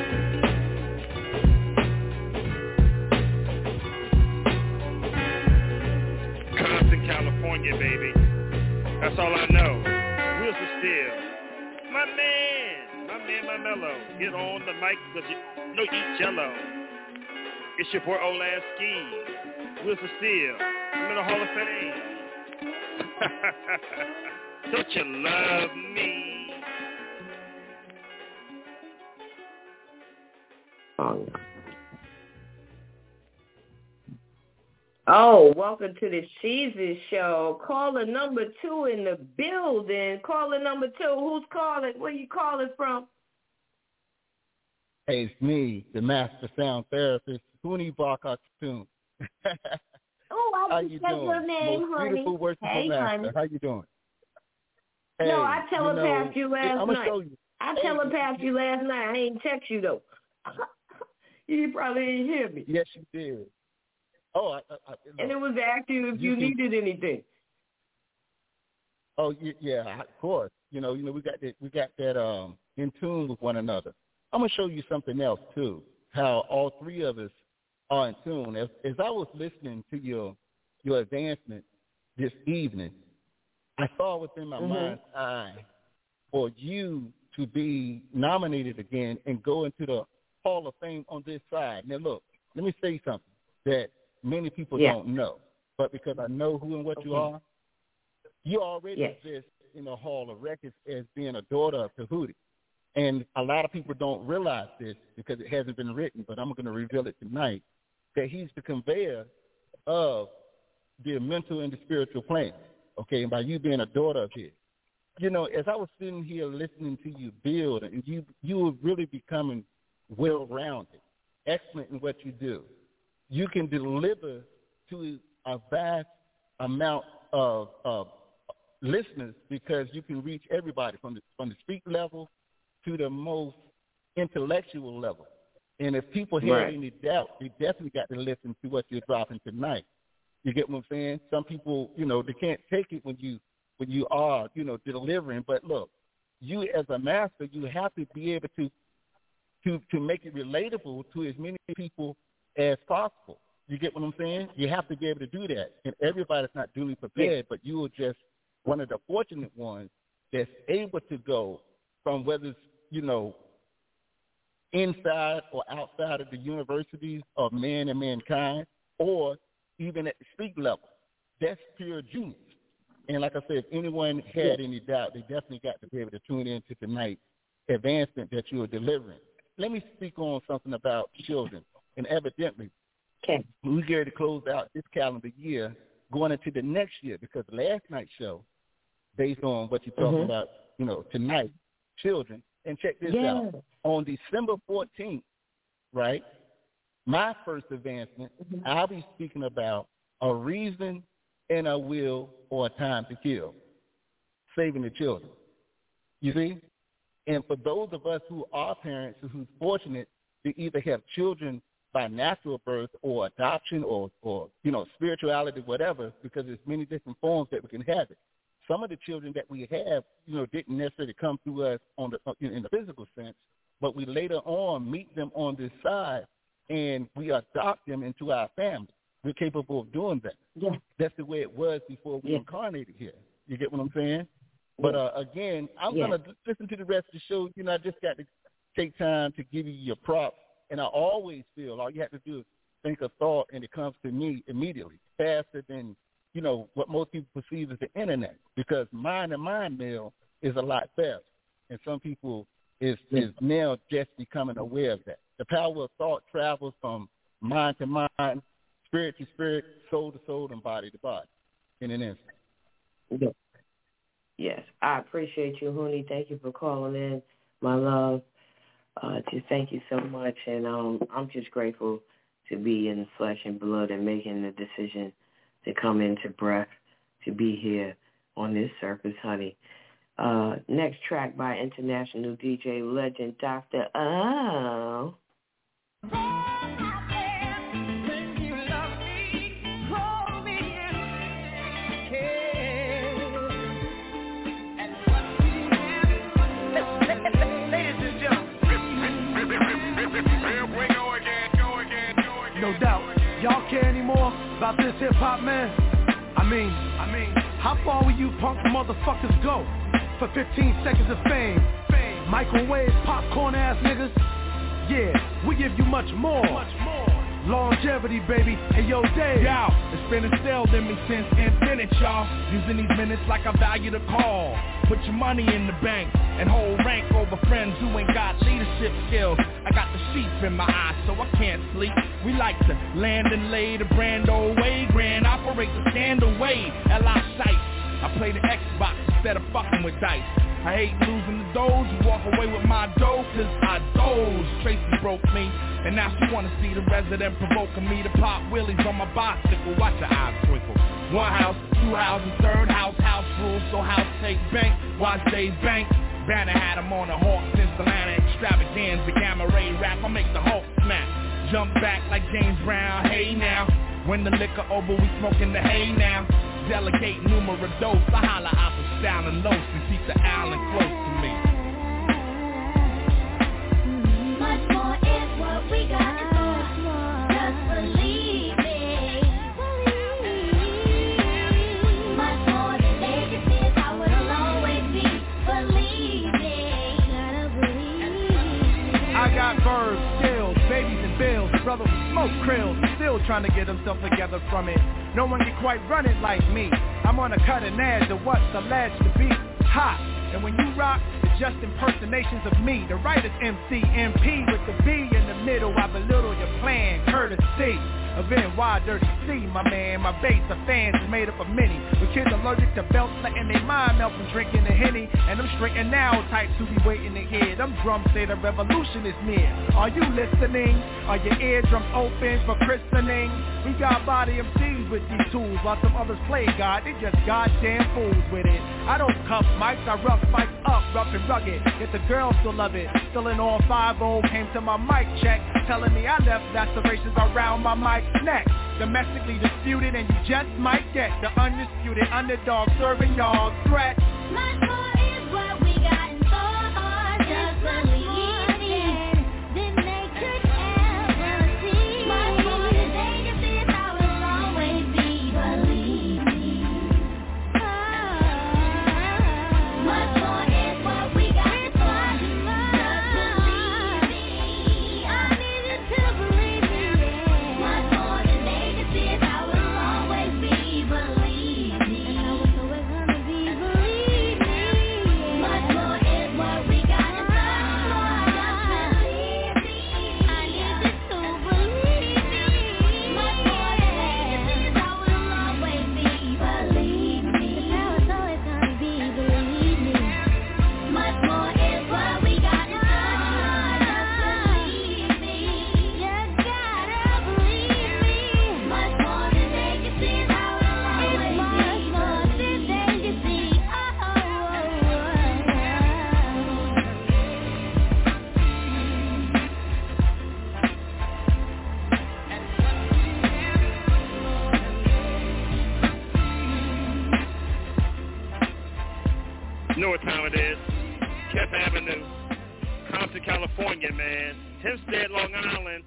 California, baby. That's all I know. Wheels of Steel. My mellow. Get on the mic because you know eat jello. It's your boy Olaski. Wheels of Steel. I'm in the Hall of Fame. Don't you love me? Oh, welcome to the Sheezy Show. Caller number 2 in the building. Caller number 2, who's calling? Where you calling from? Hey, it's me, the master sound therapist, Toonie Barkatun. Oh, How I you just said doing? your name, Most honey. beautiful worshipful Hey, master. honey. How you doing? No, Hey, I telegraphed you last I'm night. gonna show you. I telegraphed you last night. I ain't text you though. You probably didn't hear me. Yes, you did. Oh, and it was to ask you if you needed anything. Oh, yeah, of course. You know, we got that in tune with one another. I'm gonna show you something else too. How all three of us are in tune. As I was listening to your advancement this evening, I saw within my mind's eye for you to be nominated again and go into the Hall of Fame on this side. Now, look, let me say something that many people don't know, but because I know who and what you are, you already exist in the Hall of Records as being a daughter of Tahuti. And a lot of people don't realize this because it hasn't been written, but I'm going to reveal it tonight, that he's the conveyor of the mental and the spiritual plane, okay, and by you being a daughter of his. You know, as I was sitting here listening to you build, and you were really becoming well-rounded, excellent in what you do. You can deliver to a vast amount of listeners because you can reach everybody from the street level to the most intellectual level. And if people had any doubt, they definitely got to listen to what you're dropping tonight. You get what I'm saying? Some people, you know, they can't take it when you are, you know, delivering. But look, you as a master, you have to be able to make it relatable to as many people as possible. You get what I'm saying? You have to be able to do that. And everybody's not duly prepared, but you are just one of the fortunate ones that's able to go from whether it's, you know, inside or outside of the universities of man and mankind, or even at the street level. That's pure genius. And like I said, if anyone had any doubt, they definitely got to be able to tune in to tonight's advancement that you are delivering. Let me speak on something about children. And evidently, we're going to close out this calendar year going into the next year, because last night's show, based on what you're talking about, you know, tonight, children, and check this out. On December 14th, right, my first advancement, I'll be speaking about a reason and a will or a time to kill, saving the children. You see? And for those of us who are parents who's fortunate to either have children by natural birth or adoption or you know, spirituality, whatever, because there's many different forms that we can have it. Some of the children that we have, you know, didn't necessarily come to us on the in the physical sense, but we later on meet them on this side, and we adopt them into our family. We're capable of doing that. Yeah. That's the way it was before we incarnated here. You get what I'm saying? But again, I'm going to listen to the rest of the show. You know, I just got to take time to give you your props. And I always feel all you have to do is think a thought, and it comes to me immediately. faster than, you know, what most people perceive as the internet, because mind-to-mind mail is a lot faster. And some people is now just becoming aware of that. The power of thought travels from mind to mind, spirit to spirit, soul to soul, and body to body in an instant. Yes, I appreciate you, Huni. Thank you for calling in, my love. Just thank you so much. And I'm just grateful to be in flesh and blood and making the decision to come into breath, to be here on this surface, honey. Next track by international DJ legend Dr. O. No doubt, y'all care anymore about this hip-hop, man? I mean, how far will you punk motherfuckers go for 15 seconds of fame? Microwave, popcorn ass niggas? Yeah, we give you much more. Longevity, baby. Hey, yo, Dave. Yo, it's been instilled in me since infinite, y'all. Using these minutes like I value the call. Put your money in the bank and hold rank over friends who ain't got leadership skills. I got the sheep in my eyes, so I can't sleep. We like to land and lay the brand old way. Grand operate the scandal way. L.I. Shice. I play the Xbox instead of fucking with dice. I hate losing the doze, you walk away with my dough, cause I doze. Tracy broke me, and now she wanna see the resident provoking me to pop wheelies on my bicycle. Watch your eyes twinkle. One house, two houses, third house, house rules, so house take bank, watch Dave bank. Banner had him on a hawk since the Atlanta extravaganza, gamma ray rap, I make the Hulk snap. Jump back like James Brown, hey now. When the liquor over, we smoking the hay now. Delegate numero dos, I holla out the style and low and keep the island close to me. Much more is what we got. Just believe it. Much more than legacy is how it'll always be. Believe it. I got verbs, skills, babies and bills. Brother smoke krills, still trying to get himself together from it. No one can quite run it like me. I'm on a cutting edge of what's alleged to be hot. And when you rock, it's just impersonations of me. The writer's MC, MP with the B in the middle. I belittle your plan, courtesy of NY Dirty C, my man. My base of fans is made up of many, with kids allergic to belts, letting their mind melt from drinking the Henny. And them straight and now types who be waiting to hear them drums say the revolution is near. Are you listening? Are your eardrums open for christening? We got body MCs with these tools, while some others play God. They just goddamn fools with it. I don't cuff mics, I rough mics up, rough and rugged. Yet the girls still love it. Still in all 5-0, came to my mic check, telling me I left lacerations around my mic's neck. Domestically disputed, and you just might get the undisputed underdog serving y'all threat. Much more is what we got in store. Just believe it. Then they could ever see. Much more than legacy is how it'll always be. Believe me. Much more is what we got in store. Just believe me. I need you to believe me. Much more than legacy is how it'll always be. Believe me. And how it's always gonna be. Believe me. Much more is what we got in store. Just believe me. I need you to believe me. Much more than legacy is how it'll always be. Believe me. It's how it's always gonna be. Believe me. Much more is what we got in store. Just believe me. You gotta believe me. Much more than legacy is how it'll always be. Much more than legacy. You know what time it is. Kemp Avenue, Compton, California, man. Hempstead, Long Island.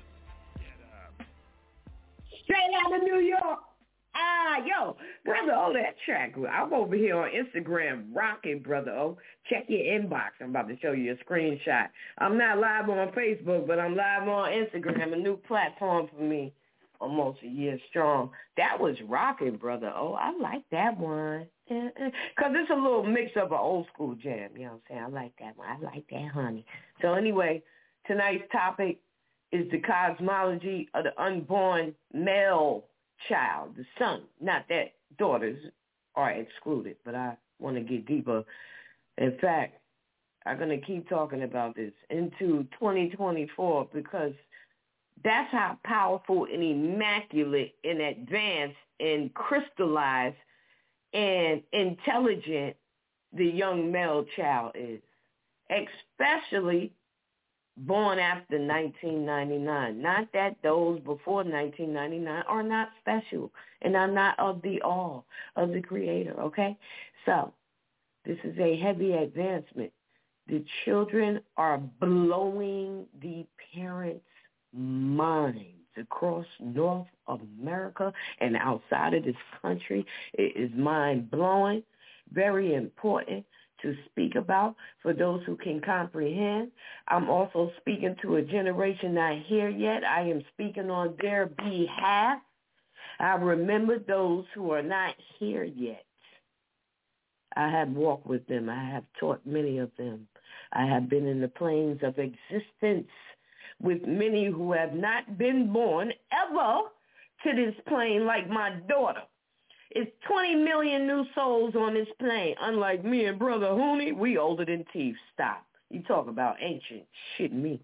Straight out of New York. Yo, Brother O, that track. I'm over here on Instagram rocking, Brother O. Check your inbox. I'm about to show you a screenshot. I'm not live on Facebook, but I'm live on Instagram, a new platform for me almost a year strong. That was rocking, brother. Oh, I like that one. Because it's a little mix of an old school jam. You know what I'm saying? I like that one. I like that, honey. So anyway, tonight's topic is the cosmology of the unborn male child, the son. Not that daughters are excluded, but I want to get deeper. In fact, I'm going to keep talking about this into 2024 because that's how powerful and immaculate and advanced and crystallized and intelligent the young male child is, especially born after 1999. Not that those before 1999 are not special and are not of the all of the Creator, okay? So this is a heavy advancement. The children are blowing the parents' minds across North America and outside of this country. It is mind-blowing, very important to speak about for those who can comprehend. I'm also speaking to a generation not here yet. I am speaking on their behalf. I remember those who are not here yet. I have walked with them. I have taught many of them. I have been in the planes of existence with many who have not been born ever to this plane like my daughter. It's 20 million new souls on this plane. Unlike me and Brother Hooney, we older than teeth. Stop. You talk about ancient shit me.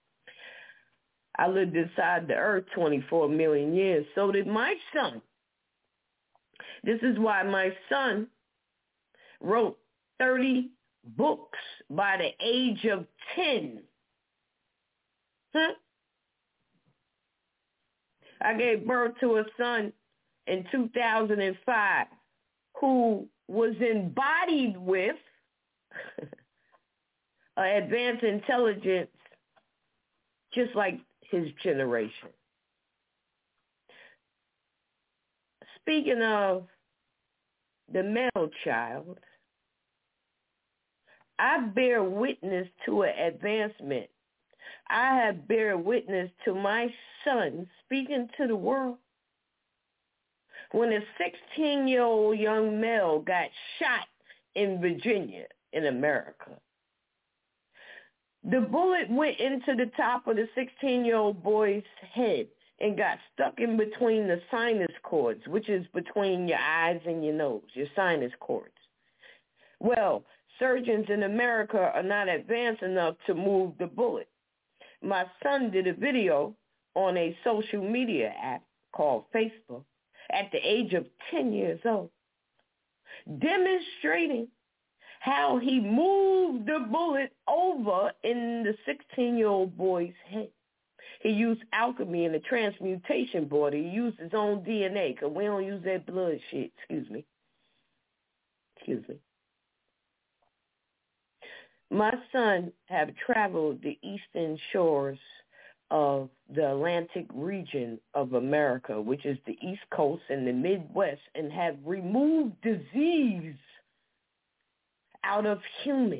I lived inside the earth 24 million years. So did my son. This is why my son wrote 30 books by the age of 10. I gave birth to a son in 2005 who was embodied with advanced intelligence just like his generation. Speaking of the male child, I bear witness to an advancement. I have bear witness to my son speaking to the world. When a 16-year-old young male got shot in Virginia, in America, the bullet went into the top of the 16-year-old boy's head and got stuck in between the sinus cords, which is between your eyes and your nose, your sinus cords. Well, surgeons in America are not advanced enough to move the bullet. My son did a video on a social media app called Facebook at the age of 10 years old, demonstrating how he moved the bullet over in the 16-year-old boy's head. He used alchemy and a transmutation board. He used his own DNA because we don't use that blood shit. Excuse me. My son have traveled the eastern shores of the Atlantic region of America, which is the East Coast and the Midwest, and have removed disease out of humans.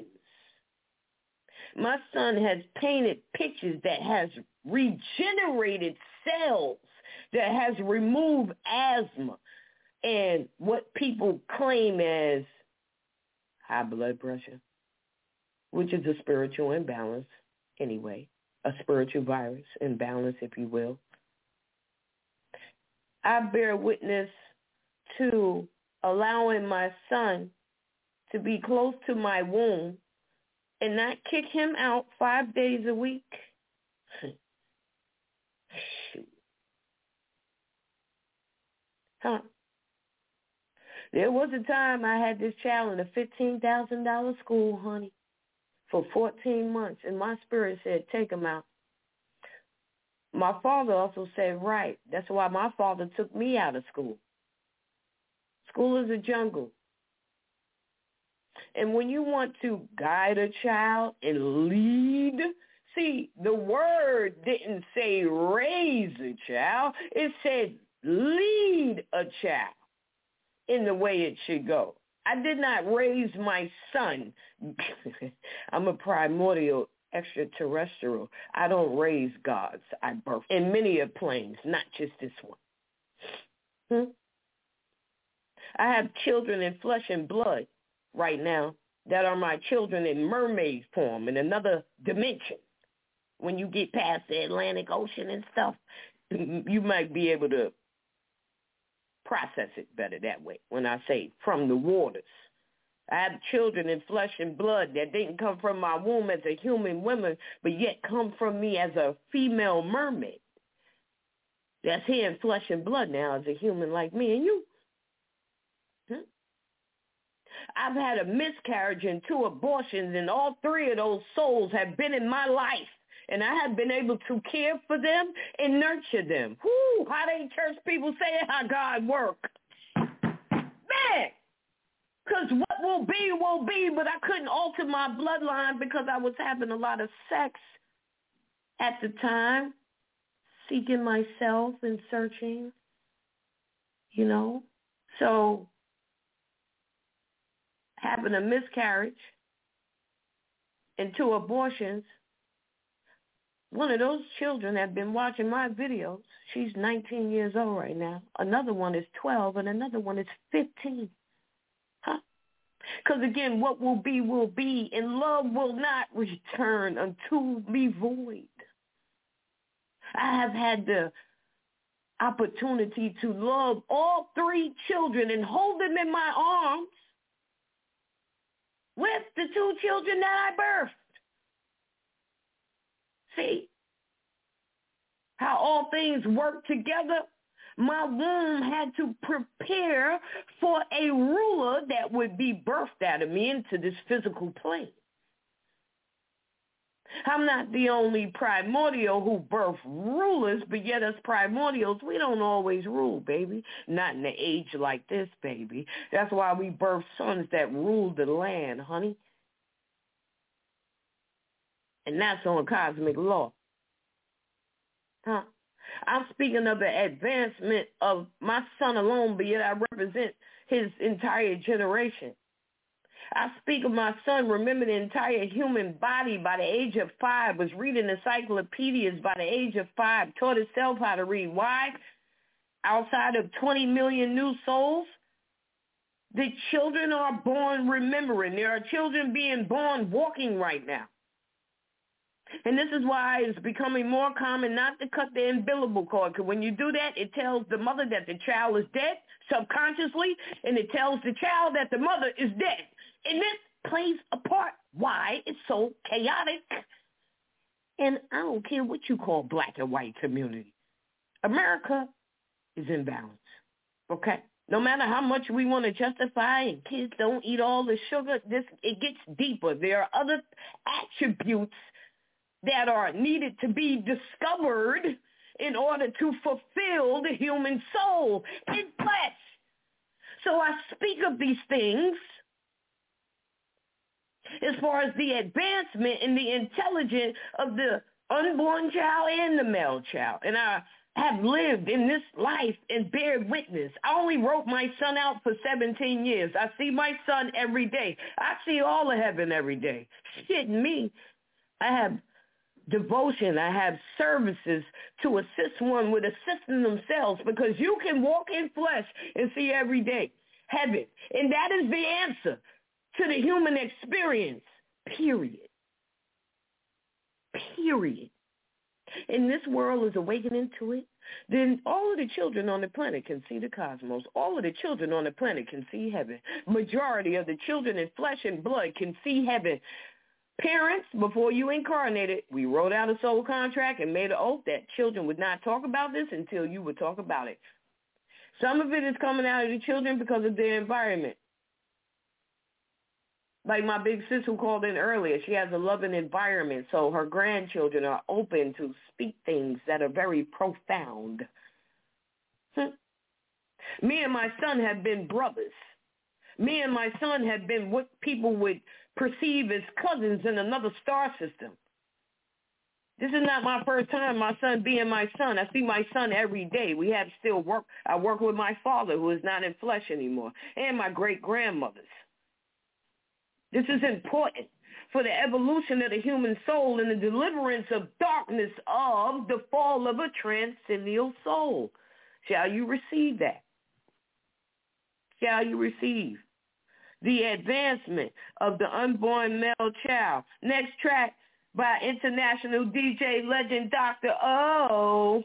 My son has painted pictures that has regenerated cells, that has removed asthma and what people claim as high blood pressure, which is a spiritual imbalance anyway, a spiritual virus imbalance, if you will. I bear witness to allowing my son to be close to my womb and not kick him out 5 days a week. Shoot. There was a time I had this child in a $15,000 school, honey, for 14 months, and my spirit said, take him out. My father also said, right. That's why my father took me out of school. School is a jungle. And when you want to guide a child and lead, see, the word didn't say raise a child. It said lead a child in the way it should go. I did not raise my son. I'm a primordial extraterrestrial. I don't raise gods. I birth in many of planes, not just this one. I have children in flesh and blood right now that are my children in mermaid form in another dimension. When you get past the Atlantic Ocean and stuff, you might be able to process it better that way when I say from the waters. I have children in flesh and blood that didn't come from my womb as a human woman, but yet come from me as a female mermaid. That's here in flesh and blood now as a human like me and you. I've had a miscarriage and 2 abortions, and all 3 of those souls have been in my life, and I have been able to care for them and nurture them. Whoo, how they church people say how God works. Man, because what will be, but I couldn't alter my bloodline because I was having a lot of sex at the time, seeking myself and searching, So having a miscarriage and 2 abortions, one of those children have been watching my videos. She's 19 years old right now. Another one is 12, and another one is 15. Because again, what will be, and love will not return unto me void. I have had the opportunity to love all 3 children and hold them in my arms with the 2 children that I birthed. See how all things work together? My womb had to prepare for a ruler that would be birthed out of me into this physical plane. I'm not the only primordial who birthed rulers, but yet as primordials, we don't always rule, baby. Not in an age like this, baby. That's why we birth sons that rule the land, honey. And that's on cosmic law. I'm speaking of the advancement of my son alone, but yet I represent his entire generation. I speak of my son, remember the entire human body by the age of 5, was reading encyclopedias by the age of 5, taught himself how to read. Why? Outside of 20 million new souls, the children are born remembering. There are children being born walking right now. And this is why it's becoming more common not to cut the umbilical cord, because when you do that, it tells the mother that the child is dead subconsciously, and it tells the child that the mother is dead. And this plays a part why it's so chaotic. And I don't care what you call black and white community. America is in balance, okay? No matter how much we want to justify and kids don't eat all the sugar, it gets deeper. There are other attributes that are needed to be discovered in order to fulfill the human soul in flesh. So I speak of these things as far as the advancement and the intelligence of the unborn child and the male child. And I have lived in this life and bear witness. I only wrote my son out for 17 years. I see my son every day. I see all of heaven every day. Shit me. I have devotion. I have services to assist one with assisting themselves, because you can walk in flesh and see every day heaven. And that is the answer to the human experience, period. Period. And this world is awakening to it. Then all of the children on the planet can see the cosmos. All of the children on the planet can see heaven. Majority of the children in flesh and blood can see heaven. Parents, before you incarnated, we wrote out a soul contract and made an oath that children would not talk about this until you would talk about it. Some of it is coming out of the children because of their environment. Like my big sis who called in earlier, she has a loving environment, so her grandchildren are open to speak things that are very profound. Me and my son have been brothers. Me and my son have been what people would perceive as cousins in another star system. This is not my first time my son being my son. I see my son every day. We have still work. I work with my father, who is not in flesh anymore, and my great-grandmothers. This is important for the evolution of the human soul and the deliverance of darkness of the fall of a transcendental soul. Shall you receive that? Shall you receive the advancement of the unborn male child? Next track by international DJ legend Dr. O.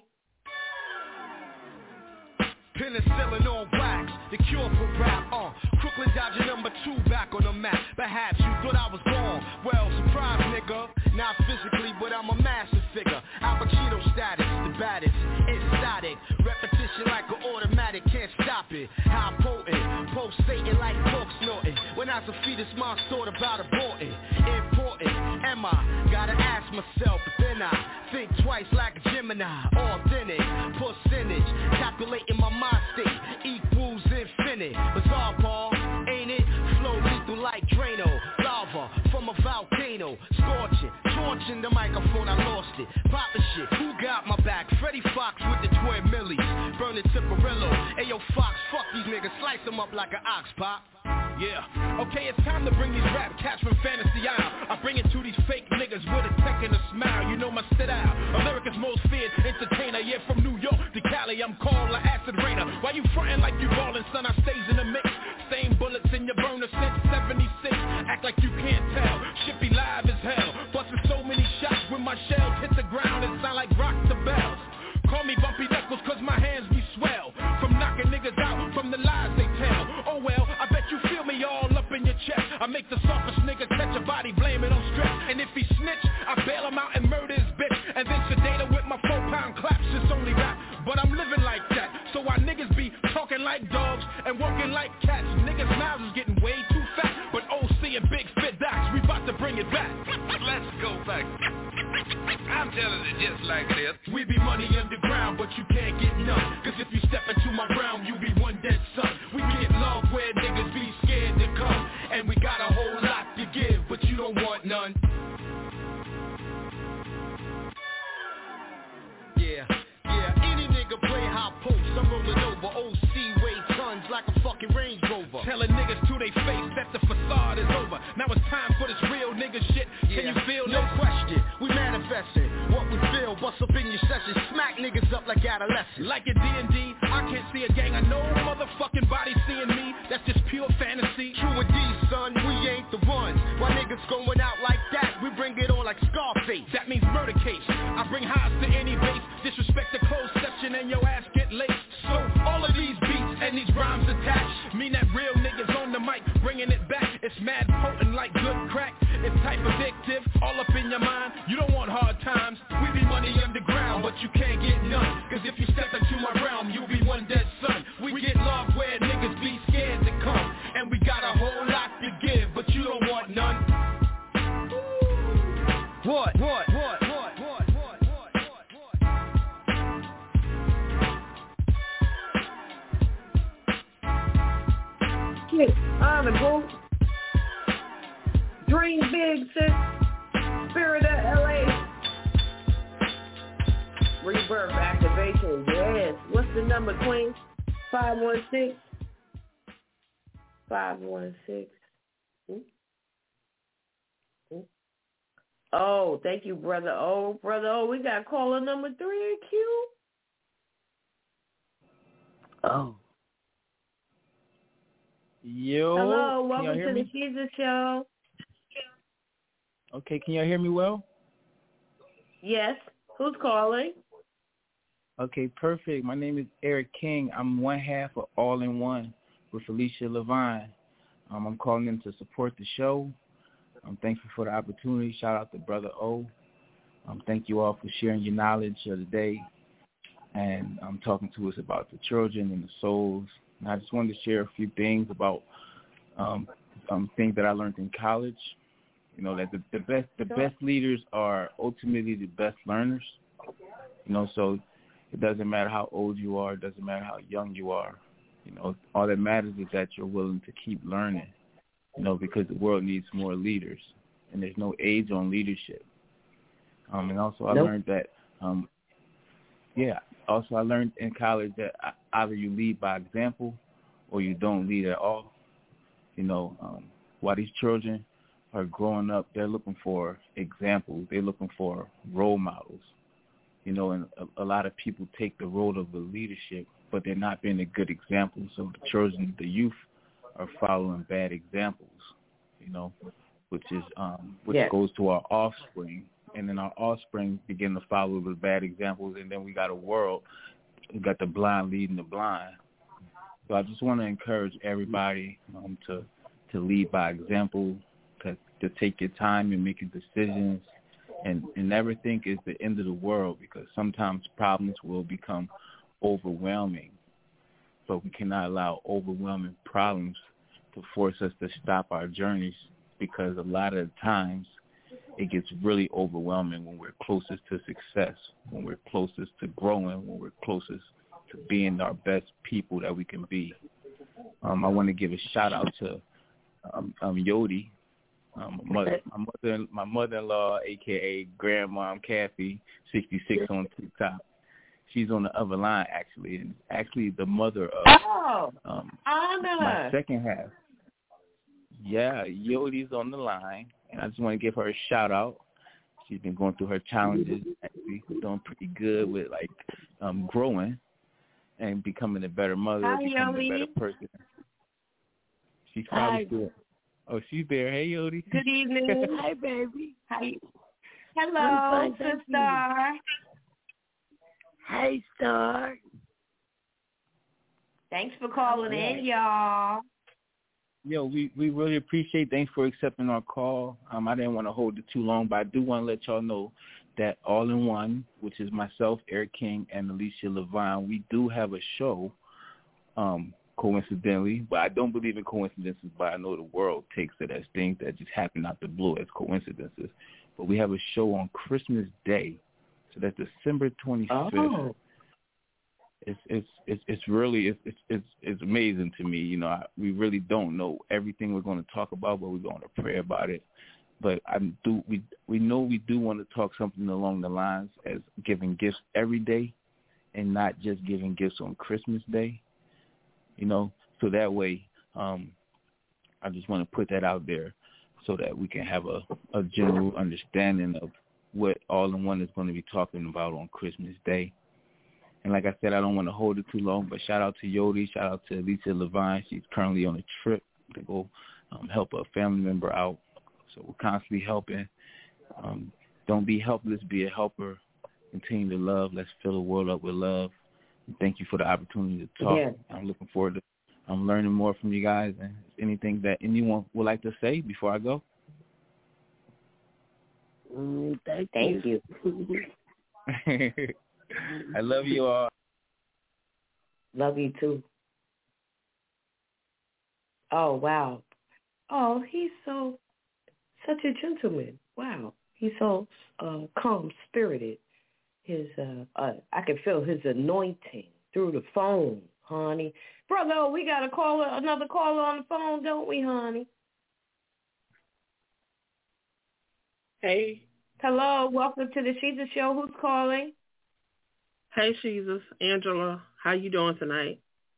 Penicillin on wax, the cure for rap, Crooklyn Dodger #2 back on the map. Perhaps you thought I was gone. Well, surprise, nigga. Not physically, but I'm a massive figure. Al Pacino status, the baddest. It's static. Repetition like an automatic, can't stop it. How potent, pulsating like coke snorting. When I was a fetus, mom thought about aborting. Important, am I? Gotta ask myself, but then I think twice like a Gemini. Authentic, percentage, calculating my mind state. Equals infinite. Bizarre, Paul, ain't it? Flow lethal like Drano. Lava from a volcano. Scorching, torching the microphone, I lost it. Poppin' shit, who got my back? Freddie Fox with the twin millies. Burning Tiparillo. Ayo, Fox, fuck these niggas. Slice them up like an ox pop. Yeah, okay, it's time to bring these rap cats from Fantasy Isle. I bring it to these fake niggas with a tech and a smile. You know my style, America's most feared entertainer. Yeah, from New York to Cali, I'm called an acid rainer. Why you frontin' like you ballin', son? I stays in the mix. Same bullets in your burner since 76. Act like you can't tell. Shit be live as hell. Bustin' so many shots when my shells hit the ground. It sound like rock the bells. Call me Bumpy Knuckles cause my hands be swell. From knocking niggas out from the lies they tell. Oh well, I bet you feel me all up in your chest. I make the softest nigga catch a body, blame it on stress. And if he snitch, I bail him out and murder his bitch. And then sedate her with my 4-pound claps. It's only rap, but I'm living like that. So why niggas be talking like dogs and walking like cats? Niggas' mouths is getting way too fat. But OC and Big Fit Docs, we about to bring it back. Let's go back. I'm telling it just like this. We be money underground, but you can't get none. Cause if you step into my realm, you be one dead son. We get love where niggas be scared to come. And we got a whole lot to give, but you don't want none. Yeah, any nigga play high post, I'm rolling over. OC weigh tons like a fucking Range Rover. Telling niggas to they face that the facade is over. Now it's time for this real nigga shit. Can you feel no question? We manifesting what we feel. Bust up in your session, smack niggas up like adolescents. Like a D&D, I can't see a gang of no motherfucking body seeing me. That's just pure fantasy. True indeed, son, we ain't the ones. Why niggas going out like that? We bring it on like Scarface. That means murder case. I bring highs to any base. Disrespect the closed section and your ass get laced. So all of these beats and these rhymes attached mean that real niggas on the mic bringing it back. It's mad potent like good crack. It's type addictive, all up in your mind. You don't want hard times. We be money underground, but you can't get none. Cause if you step into my realm, you'll be one dead son. We get love where niggas be scared to come. And we got a whole lot to give, but you don't want none. What? Honorable, dream big, sis. Spirit of LA. Rebirth activation, yes. What's the number, Queen? 516. 516. Oh, thank you, Brother O. Brother O, we got caller number 3 in queue. Oh. Yo. Hello, welcome to the Jesus Show. Okay, can y'all hear me well? Yes. Who's calling? Okay, perfect. My name is Eric King. I'm one half of All in One with Felicia Levine. I'm calling in to support the show. I'm thankful for the opportunity. Shout out to Brother O. Thank you all for sharing your knowledge of the day and talking to us about the children and the souls. And I just wanted to share a few things about things that I learned in college. You know, that the best leaders are ultimately the best learners. You know, so it doesn't matter how old you are, it doesn't matter how young you are. You know, all that matters is that you're willing to keep learning. You know, because the world needs more leaders, and there's no age on leadership. And also I learned that, also I learned in college that either you lead by example or you don't lead at all. You know, while these children are growing up, they're looking for examples. They're looking for role models. You know, and a lot of people take the role of the leadership, but they're not being a good example. So the children, the youth, are following bad examples. You know, which goes to our offspring, and then our offspring begin to follow the bad examples, and then we got a world, we got the blind leading the blind. So I just want to encourage everybody to lead by example, to take your time and making decisions, and never think it's the end of the world, because sometimes problems will become overwhelming, but we cannot allow overwhelming problems to force us to stop our journeys, because a lot of the times it gets really overwhelming when we're closest to success, when we're closest to growing, when we're closest to being our best people that we can be. I want to give a shout out to Yodi, my mother-in-law, aka Grandma Kathy, 66 on TikTok. She's on the other line, actually, and actually the mother of my second half. Yeah, Yodi's on the line, and I just want to give her a shout out. She's been going through her challenges, actually doing pretty good with growing and becoming a better mother, becoming a better person. She's probably still. Oh, she's there. Hey, Yodi. Good evening. Hi, baby. Hi. Hello, sister. Hey, Star. Thanks for calling in, y'all. Yo, we really appreciate. Thanks for accepting our call. I didn't want to hold it too long, but I do want to let y'all know that All in One, which is myself, Eric King, and Alicia Levine, we do have a show, coincidentally, but I don't believe in coincidences, but I know the world takes it as things that just happen out the blue as coincidences. But we have a show on Christmas Day, so that's December 25th. Oh. It's really amazing to me. You know, we really don't know everything we're going to talk about, but we're going to pray about it. But we know we do want to talk something along the lines as giving gifts every day, and not just giving gifts on Christmas Day. You know, so that way, I just want to put that out there so that we can have a general understanding of what All in One is going to be talking about on Christmas Day. And like I said, I don't want to hold it too long, but shout out to Yodi, shout out to Alicia Levine. She's currently on a trip to go help a family member out. So we're constantly helping. Don't be helpless, be a helper. Continue to love. Let's fill the world up with love. And thank you for the opportunity to talk. Yeah. I'm looking forward to learning more from you guys. And anything that anyone would like to say before I go? Thank you. I love you all. Love you too. Oh, wow. Oh, he's such a gentleman. Wow. He's so calm-spirited. I can feel his anointing through the phone, honey. Brother, we got another caller on the phone, don't we, honey? Hey. Hello, welcome to the Sheeza Show. Who's calling? Hey, Sheeza. Angela. How you doing tonight?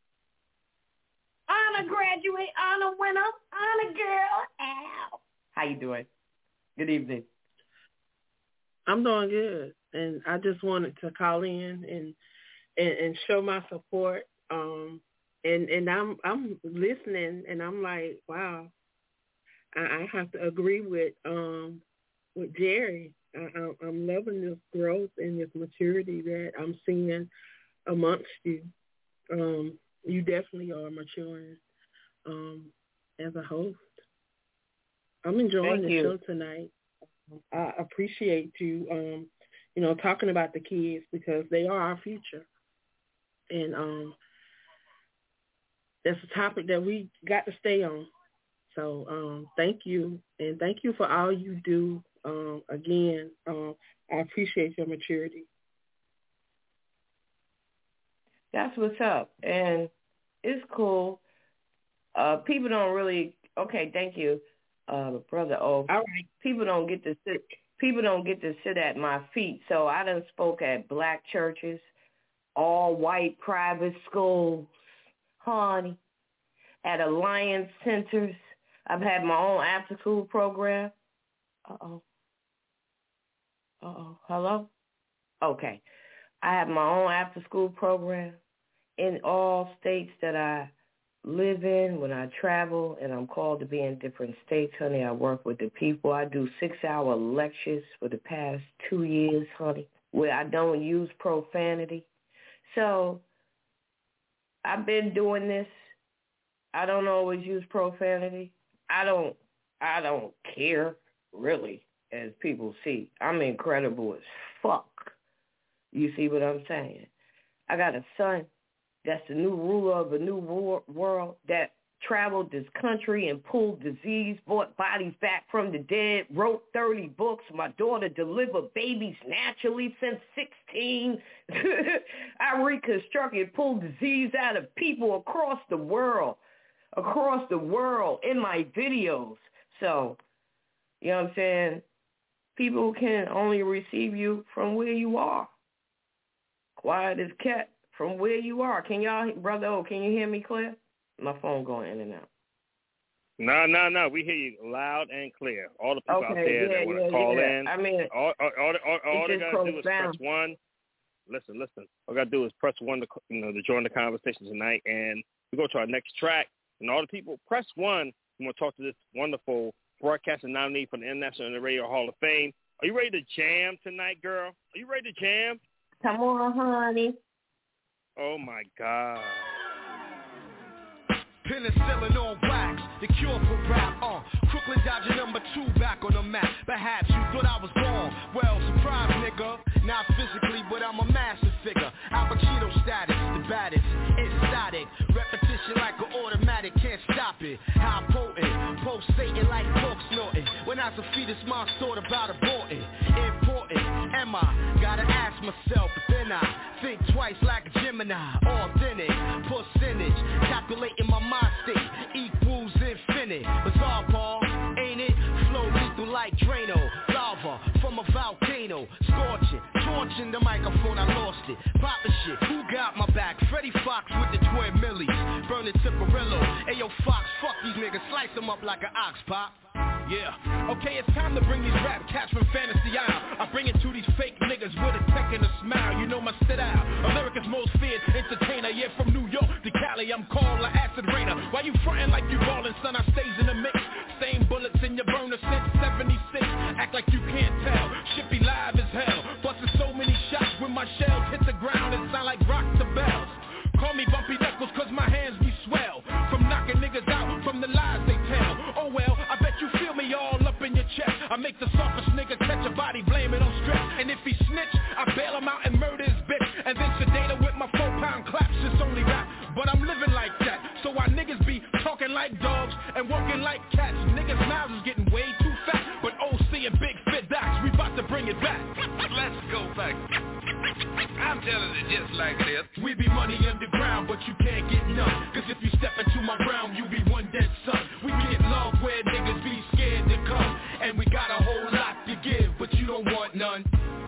Honor graduate, honor winner, honor girl. Ow. How you doing? Good evening. I'm doing good, and I just wanted to call in and show my support. And I'm listening, and I'm like, wow. I have to agree with Jerry. I'm loving this growth and this maturity that I'm seeing amongst you. You definitely are maturing as a host. I'm enjoying the show tonight. I appreciate you, talking about the kids, because they are our future. And that's a topic that we got to stay on. So thank you, and thank you for all you do. Again, I appreciate your maturity. That's what's up, and it's cool. People don't really. Okay, thank you, brother. Oh, all right. People don't get to sit at my feet. So I done spoke at black churches, all white private schools, honey, at Alliance centers, I've had my own after-school program. Hello? Okay. I have my own after-school program in all states that I live in. When I travel and I'm called to be in different states, honey, I work with the people. I do 6-hour lectures for the past 2 years, honey, where I don't use profanity. So I've been doing this. I don't always use profanity. I don't care, really, as people see. I'm incredible as fuck. You see what I'm saying? I got a son that's the new ruler of a new world that traveled this country and pulled disease, brought bodies back from the dead, wrote 30 books. My daughter delivered babies naturally since 16. I reconstructed, pulled disease out of people across the world in my videos. So, you know what I'm saying? People can only receive you from where you are. Quiet as kept from where you are. Can y'all, Brother O, can you hear me clear? My phone going in and out. No. We hear you loud and clear. All the people out there that want to call in. I mean, all they got to do is press 1. Listen. All got to do is press 1 to join the conversation tonight, and we go to our next track. And all the people, press 1. We want to talk to this wonderful broadcasting nominee for the International Radio Hall of Fame. Are you ready to jam tonight, girl? Are you ready to jam? Come on, honey. Oh, my God. Penicillin on wax, the cure for rap, Crooklyn Dodger number 2 back on the map. Perhaps you thought I was gone. Well, surprise, nigga. Not physically, but I'm a massive figure. Al Pacino status, the baddest. It's static. Repetition like an automatic, can't stop it. How potent, pulsating like coke snorting. When I was a fetus, mom thought about aborting. Important, am I? Gotta ask myself, but then I think twice like a Gemini. Authentic, percentage, calculating my mind state equals infinite. Bizarre, Paul, ain't it? Flow lethal like Drano. Lava from a volcano. Scorching, torching the microphone, I lost it. Poppin' shit, who got my back? Freddie Fox with the twin millies. Burning Tiparillo. Ayo, Fox, fuck these niggas. Slice them up like an ox pop. Yeah, okay, it's time to bring these rap cats from Fantasy Isle. I bring it to these fake niggas with a tech and a smile. You know my style, America's most feared entertainer. Yeah, from New York to Cali, I'm called like acid rainer. Why you frontin' like you ballin', son? I stays in the mix. Same bullets in your burner since 76. Act like you can't tell, shit be live as hell. Bustin' so many shots when my shells hit the ground, it sound like rock to bells. Call me Bumpy Knuckles cause my hands be swell from knocking niggas out from the lies they tell. Oh well, I bet you feel me all up in your chest. I make the softest nigga catch a body, blame it on stress. And if he snitch, I bail him out and murder his bitch. And then sedate her with my 4-pound claps, it's only rap. But I'm living like that, so why niggas be talking like dogs and walking like cats? Niggas' mouths is getting way too fat. But OC and Big Fit Docs, we about to bring it back. Let's go back. I'm telling it just like this. We be money underground, but you can't get none. Cause if you step into my realm, you be one dead son. We get love where niggas be scared to come. And we got a whole lot to give, but you don't want none.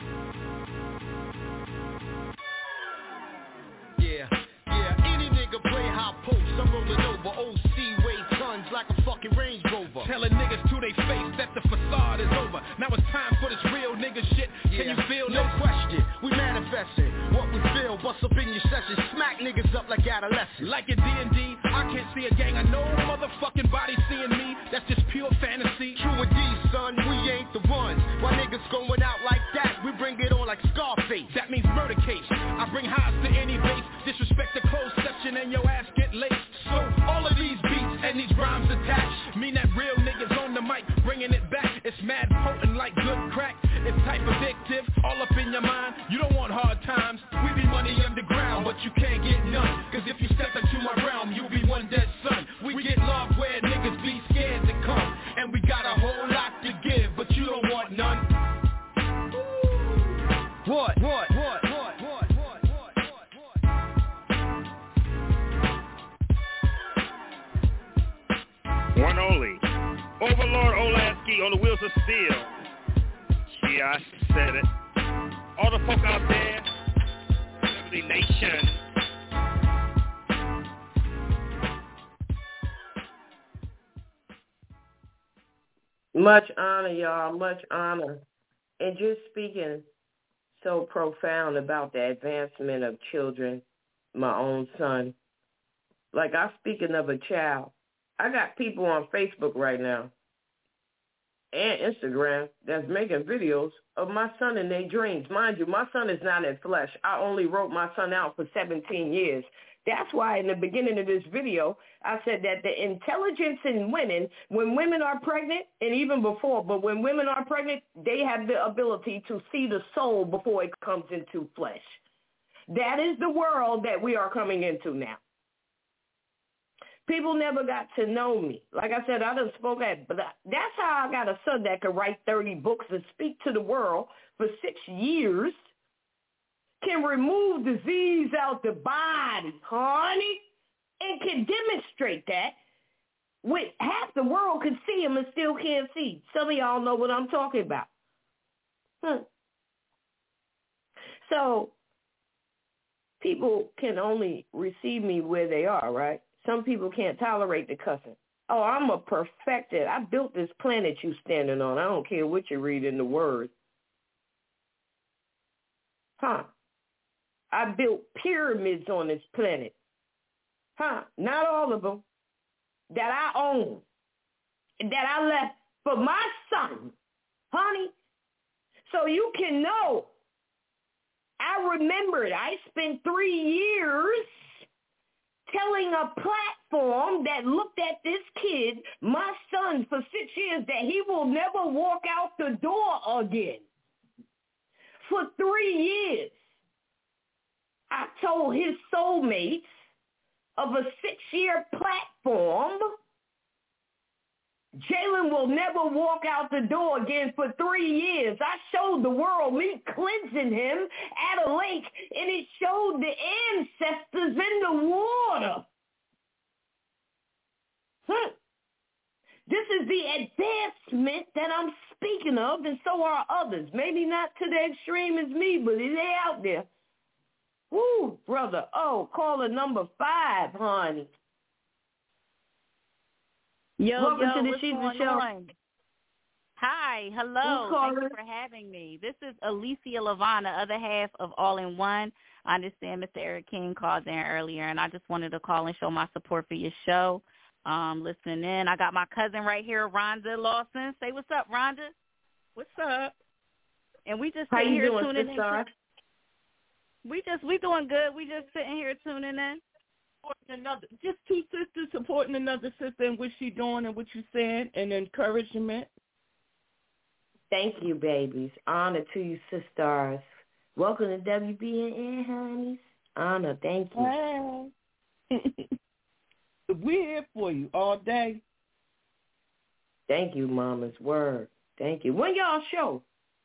Yeah, any nigga play high post, I'm rolling over. OC weigh tons like a fucking Range Rover. Telling niggas to they face that the facade is over. Now it's time for this real nigga shit. Can you feel no question? We manifesting what we feel. Bust up in your session, smack niggas up like adolescents. Like in D&D, I can't see a gang of no motherfucking body seeing me. That's just pure fantasy. True with these, son, we ain't the ones. Why niggas going out like that? We bring it on like Scarface. That means murder case. I bring highs to any base. Disrespect the closed section and your ass get laced. So all of these beats and these rhymes attached mean that real niggas on the mic bringing it back. It's mad potent like good crack. It's type addictive, all up in your mind. You don't want hard times. We be money underground, but you can't get none. Cause if you step into my realm, you'll be one dead son. We get love where niggas be scared to come. And we got a whole lot to give, but you don't want none. What? One only. Overlord Olaski on the wheels of steel. Yeah, I said it. All the folk out there, the nation. Much honor, y'all. Much honor. And just speaking so profound about the advancement of children, my own son. Like, I'm speaking of a child. I got people on Facebook right now and Instagram that's making videos of my son in their dreams. Mind you, my son is not in flesh. I only wrote my son out for 17 years. That's why in the beginning of this video, I said that the intelligence in women, when women are pregnant, and even before, but when women are pregnant, they have the ability to see the soul before it comes into flesh. That is the world that we are coming into now. People never got to know me. Like I said, I done spoke at, but that's how I got a son that could write 30 books and speak to the world for 6 years, can remove disease out the body, honey, and can demonstrate that with half the world can see him and still can't see. Some of y'all know what I'm talking about. So people can only receive me where they are, right? Some people can't tolerate the cussing. Oh, I'm a perfected. I built this planet you standing on. I don't care what you read in the Word. I built pyramids on this planet. Not all of them. That I own. That I left for my son. Honey. So you can know. I remembered I spent 3 years telling a platform that looked at this kid, my son, for 6 years, that he will never walk out the door again. For 3 years, I told his soulmates of a 6-year platform, Jalen will never walk out the door again for 3 years. I showed the world me cleansing him at a lake, and it showed the ancestors in the water. This is the advancement that I'm speaking of, and so are others. Maybe not to the extreme as me, but they're out there. Woo, brother. Oh, caller number 5, honey. Welcome to the what's Sheila going Show. On? Hi, hello. Thank you for having me. This is Alicia Lavana, other half of All in One. I understand Mr. Eric King called in earlier, and I just wanted to call and show my support for your show. Listening in. I got my cousin right here, Rhonda Lawson. Say what's up, Rhonda. What's up? And we just How sitting you here doing, tuning sister? in. We doing good. We just sitting here tuning in. Just two sisters supporting another sister and what she doing and what you saying and encouragement. Thank you, babies. Honor to you, sisters. Welcome to WBNN, honeys. Honor, thank you. Hey. We're here for you all day. Thank you, Mama's word. Thank you. When y'all show?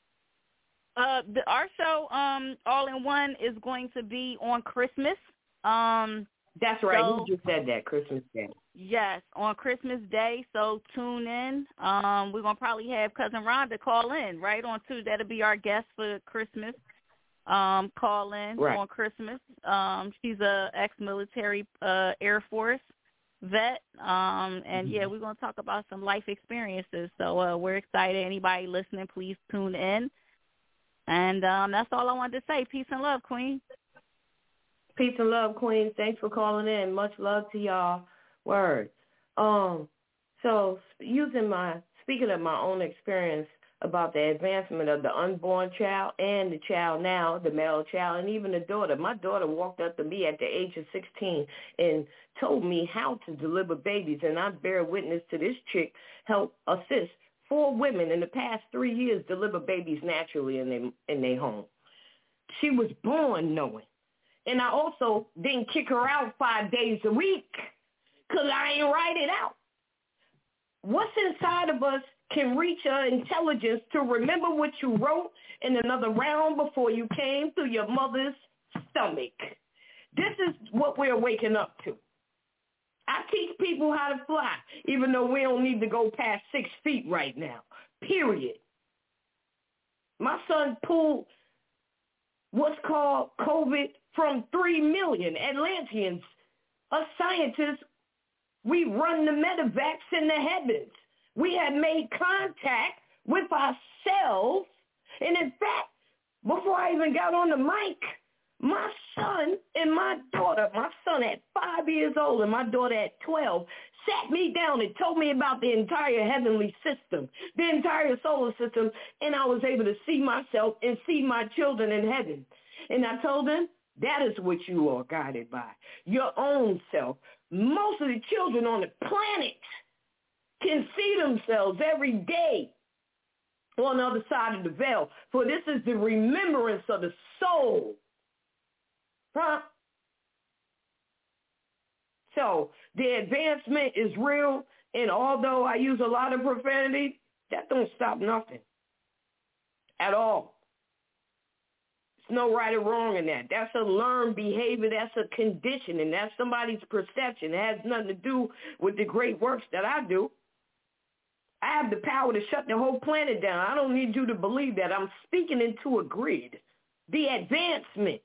Our show, All in One, is going to be on Christmas. That's right. So, you just said that, Christmas Day. Yes, on Christmas Day. So tune in. We're gonna probably have Cousin Rhonda call in right on too. That'll be our guest for Christmas. Call in on Christmas. She's a ex-military Air Force vet. And yeah, we're gonna talk about some life experiences. So we're excited. Anybody listening, please tune in. And that's all I wanted to say. Peace and love, Queen. Peace and love, Queen. Thanks for calling in. Much love to y'all. Word. So speaking of my own experience about the advancement of the unborn child and the child now, the male child, and even the daughter. My daughter walked up to me at the age of 16 and told me how to deliver babies, and I bear witness to this chick help assist 4 women in the past 3 years deliver babies naturally in their home. She was born knowing. And I also didn't kick her out 5 days a week because I ain't write it out. What's inside of us can reach our intelligence to remember what you wrote in another realm before you came through your mother's stomach. This is what we're waking up to. I teach people how to fly, even though we don't need to go past 6 feet right now, period. My son pulled what's called COVID from 3 million Atlanteans. Us scientists, we run the medevacs in the heavens. We had made contact with ourselves. And in fact, before I even got on the mic, my son and my daughter, my son at 5 years old and my daughter at 12, sat me down and told me about the entire heavenly system, the entire solar system, and I was able to see myself and see my children in heaven. And I told them, that is what you are guided by, your own self. Most of the children on the planet can see themselves every day on the other side of the veil, for this is the remembrance of the soul. Huh? So the advancement is real, and although I use a lot of profanity, that don't stop nothing at all. There's no right or wrong in that. That's a learned behavior. That's a condition, and that's somebody's perception. It has nothing to do with the great works that I do. I have the power to shut the whole planet down. I don't need you to believe that. I'm speaking into a grid. The advancement.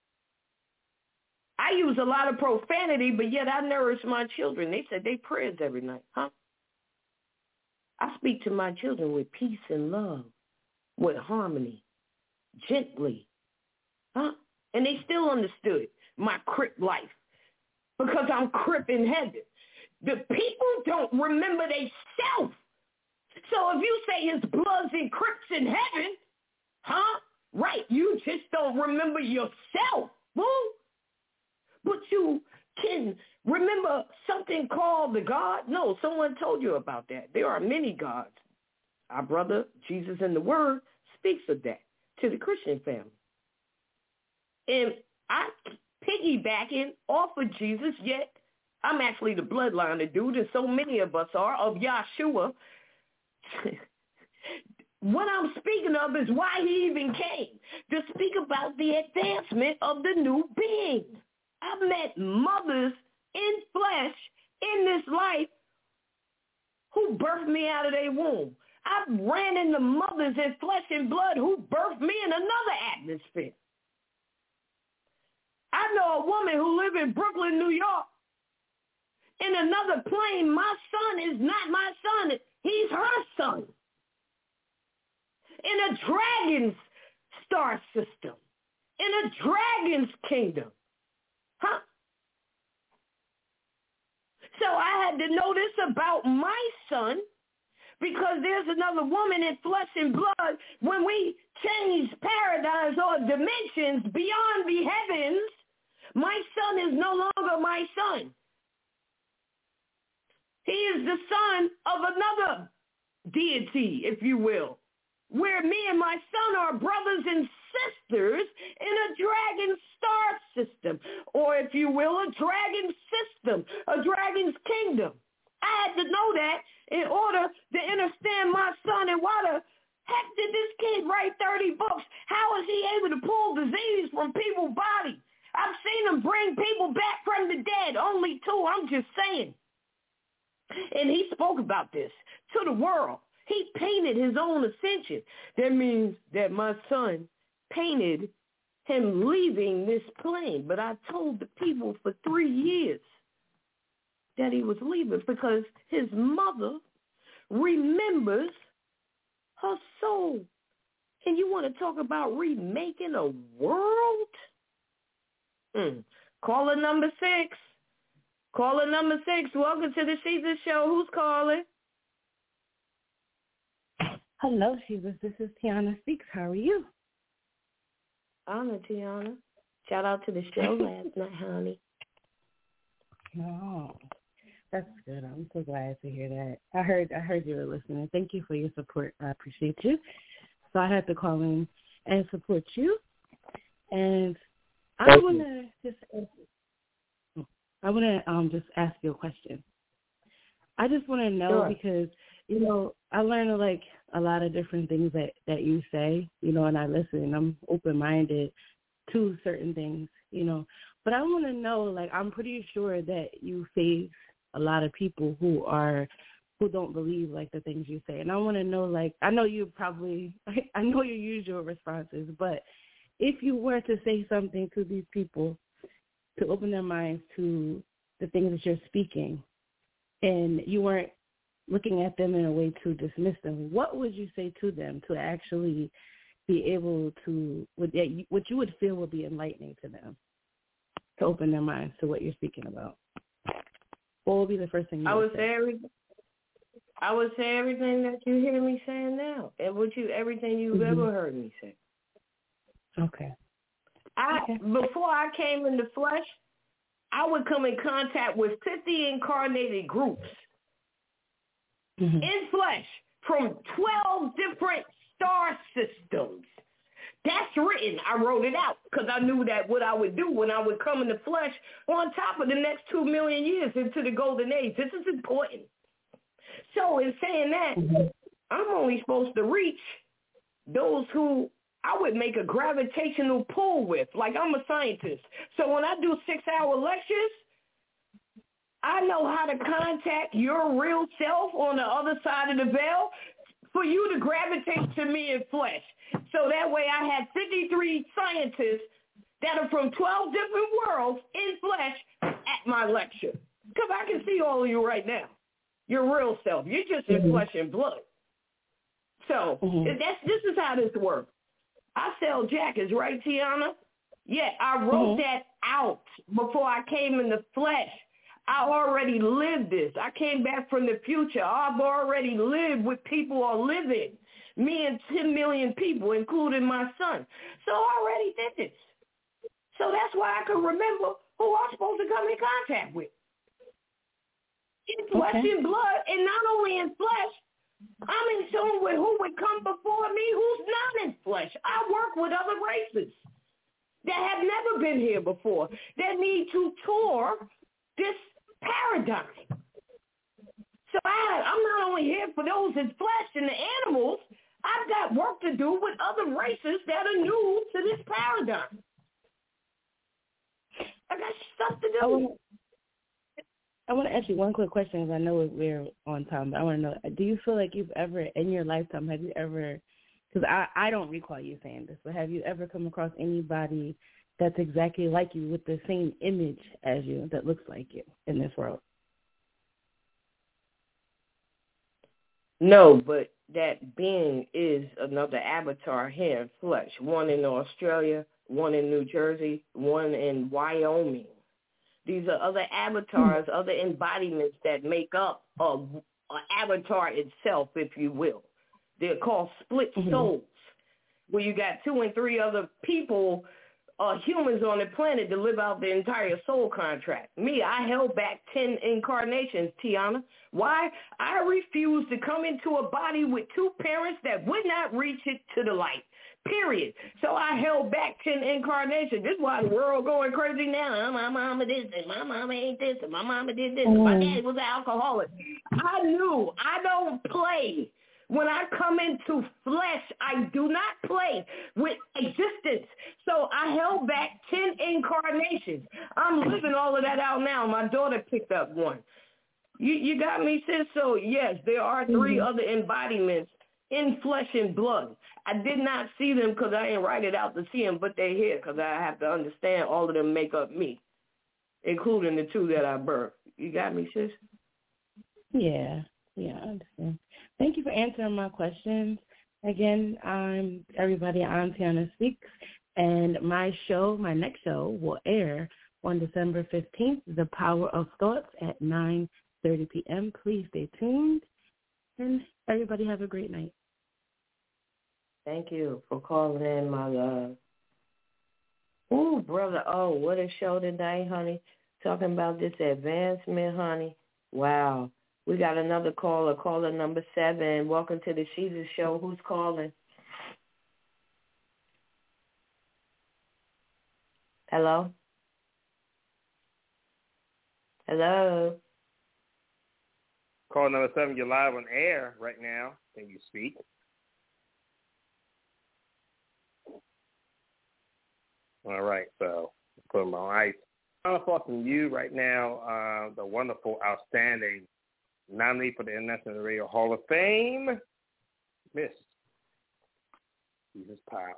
I use a lot of profanity, but yet I nourish my children. They said they prayers every night, huh? I speak to my children with peace and love, with harmony, gently, huh? And they still understood my Crip life because I'm Crip in heaven. The people don't remember they self. So if you say his Bloods and Crips in heaven, huh? Right, you just don't remember yourself, boo. But you can remember something called the God? No, someone told you about that. There are many gods. Our brother, Jesus in the Word, speaks of that to the Christian family. And I piggybacking off of Jesus, yet I'm actually the bloodline of dude, and so many of us are, of Yahshua. What I'm speaking of is why he even came, to speak about the advancement of the new being. I've met mothers in flesh in this life who birthed me out of their womb. I've ran into mothers in flesh and blood who birthed me in another atmosphere. I know a woman who lives in Brooklyn, New York. In another plane, my son is not my son. He's her son. In a dragon's star system. In a dragon's kingdom. Huh? So I had to know this about my son because there's another woman in flesh and blood. When we change paradigms or dimensions beyond the heavens, my son is no longer my son. He is the son of another deity, if you will, where me and my son are brothers and sisters in a dragon star system, or if you will, a dragon system, a dragon's kingdom. I had to know that in order to understand my son. And why the heck did this kid write 30 books? How is he able to pull disease from people's bodies? I've seen him bring people back from the dead, only 2, I'm just saying. And he spoke about this to the world. He painted his own ascension. That means that my son painted him leaving this plane. But I told the people for 3 years that he was leaving because his mother remembers her soul. And you want to talk about remaking a world? Caller number 6. Caller number 6. Welcome to the Sheila Show. Who's calling? Hello, Sheila. This is Tiana Speaks. How are you? Honor, Tiana. Shout out to the show last night, honey. Oh, that's good. I'm so glad to hear that. I heard you were listening. Thank you for your support. I appreciate you. So I had to call in and support you. And I want to just ask you a question. I just want to know because, I learn like a lot of different things that you say, and I listen. I'm open-minded to certain things, But I want to know, like, I'm pretty sure that you face a lot of people who don't believe, like, the things you say. And I want to know, like, I know your usual responses, but if you were to say something to these people to open their minds to the things that you're speaking, and you weren't looking at them in a way to dismiss them, what would you say to them to actually be able to, what you would feel would be enlightening to them, to open their minds to what you're speaking about? What would be the first thing you would say? I would say everything that you hear me saying now, and everything you've ever heard me say. Okay. Before I came in the flesh, I would come in contact with 50 incarnated groups in flesh from 12 different star systems. That's written. I wrote it out because I knew that what I would do when I would come in the flesh on top of the next 2 million years into the golden age. This is important. So in saying that, I'm only supposed to reach those who I would make a gravitational pull with. Like, I'm a scientist. So when I do 6-hour lectures, I know how to contact your real self on the other side of the veil for you to gravitate to me in flesh. So that way I have 53 scientists that are from 12 different worlds in flesh at my lecture. Because I can see all of you right now. Your real self. You're just in flesh and blood. So this is how this works. I sell jackets, right, Tiana? Yeah, I wrote that out before I came in the flesh. I already lived this. I came back from the future. I've already lived what people are living. Me and 10 million people, including my son. So I already did this. So that's why I can remember who I'm supposed to come in contact with. In flesh and blood, and not only in flesh, I'm in tune with who would come before me who's not in flesh. I work with other races that have never been here before, that need to tour this paradigm. So I'm not only here for those in flesh and the animals. I've got work to do with other races that are new to this paradigm. I got stuff to do. I want to ask you one quick question because I know we're on time, but I want to know, do you feel like you've ever, in your lifetime, have you ever, because I don't recall you saying this, but have you ever come across anybody that's exactly like you with the same image as you that looks like you in this world? No, but that being is another avatar here in flesh. One in Australia, one in New Jersey, one in Wyoming. These are other avatars, other embodiments that make up an avatar itself, if you will. They're called split souls, where you got 2 and 3 other people, humans on the planet to live out the entire soul contract. Me, I held back 10 incarnations, Tiana. Why? I refused to come into a body with 2 parents that would not reach it to the light. Period. So I held back 10 incarnations. This is why the world going crazy now. My mama did this, my mama ain't this, and my mama did this. My daddy was an alcoholic. I knew I don't play. When I come into flesh, I do not play with existence. So I held back 10 incarnations. I'm living all of that out now. My daughter picked up one. You got me, sis? So, yes, there are 3 other embodiments in flesh and blood. I did not see them because I didn't write it out to see them, but they're here because I have to understand all of them make up me, including the 2 that I birthed. You got me, sis? Yeah, I understand. Thank you for answering my questions. Again, I'm Tiana Speaks, and my next show will air on December 15th, The Power of Thoughts at 9:30 p.m. Please stay tuned, and everybody have a great night. Thank you for calling in, my love. Ooh, brother, what a show tonight, honey. Talking about this advancement, honey. Wow. We got another caller number 7. Welcome to the Sheezus Show. Who's calling? Hello? Hello? Call number 7, you're live on air right now. Can you speak? All right, so put them on ice. I'm talking to you right now, the wonderful, outstanding nominee for the International Radio Hall of Fame, Miss Sheezus Powell.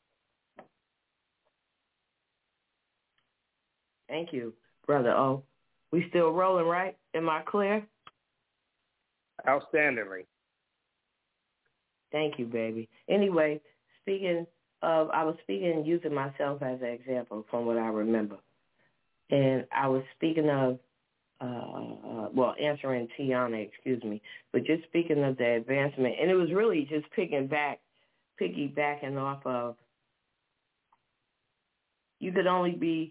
Thank you, Brother O. We still rolling, right? Am I clear? Outstandingly. Thank you, baby. Anyway, speaking of, I was speaking using myself as an example from what I remember. And I was speaking of, answering Tiana, excuse me, but just speaking of the advancement. And it was really just piggybacking off of, you could only be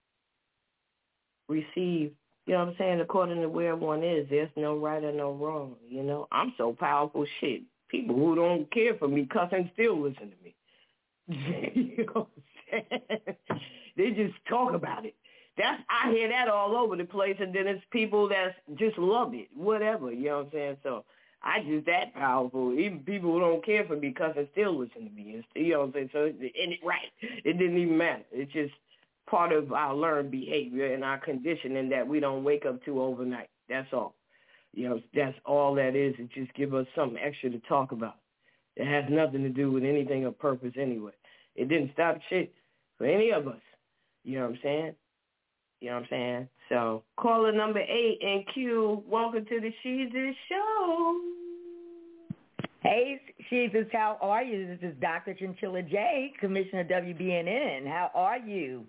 received, you know what I'm saying, according to where one is. There's no right or no wrong, you know. I'm so powerful, shit. People who don't care for me cussing still listen to me. You know what I'm saying? They just talk about it. I hear that all over the place, and then it's people that just love it, whatever, you know what I'm saying? So I just that powerful. Even people who don't care for me cussing still listen to me. It's, you know what I'm saying? So, it didn't even matter. It's just part of our learned behavior and our conditioning that we don't wake up to overnight. That's all. You know, that's all that is. It just give us something extra to talk about. It has nothing to do with anything of purpose anyway. It didn't stop shit for any of us. You know what I'm saying? You know what I'm saying? So, caller number 8 in Q, welcome to the Sheezus Show. Hey, Sheezus, how are you? This is Dr. Chinchilla J, Commissioner WBNN. How are you?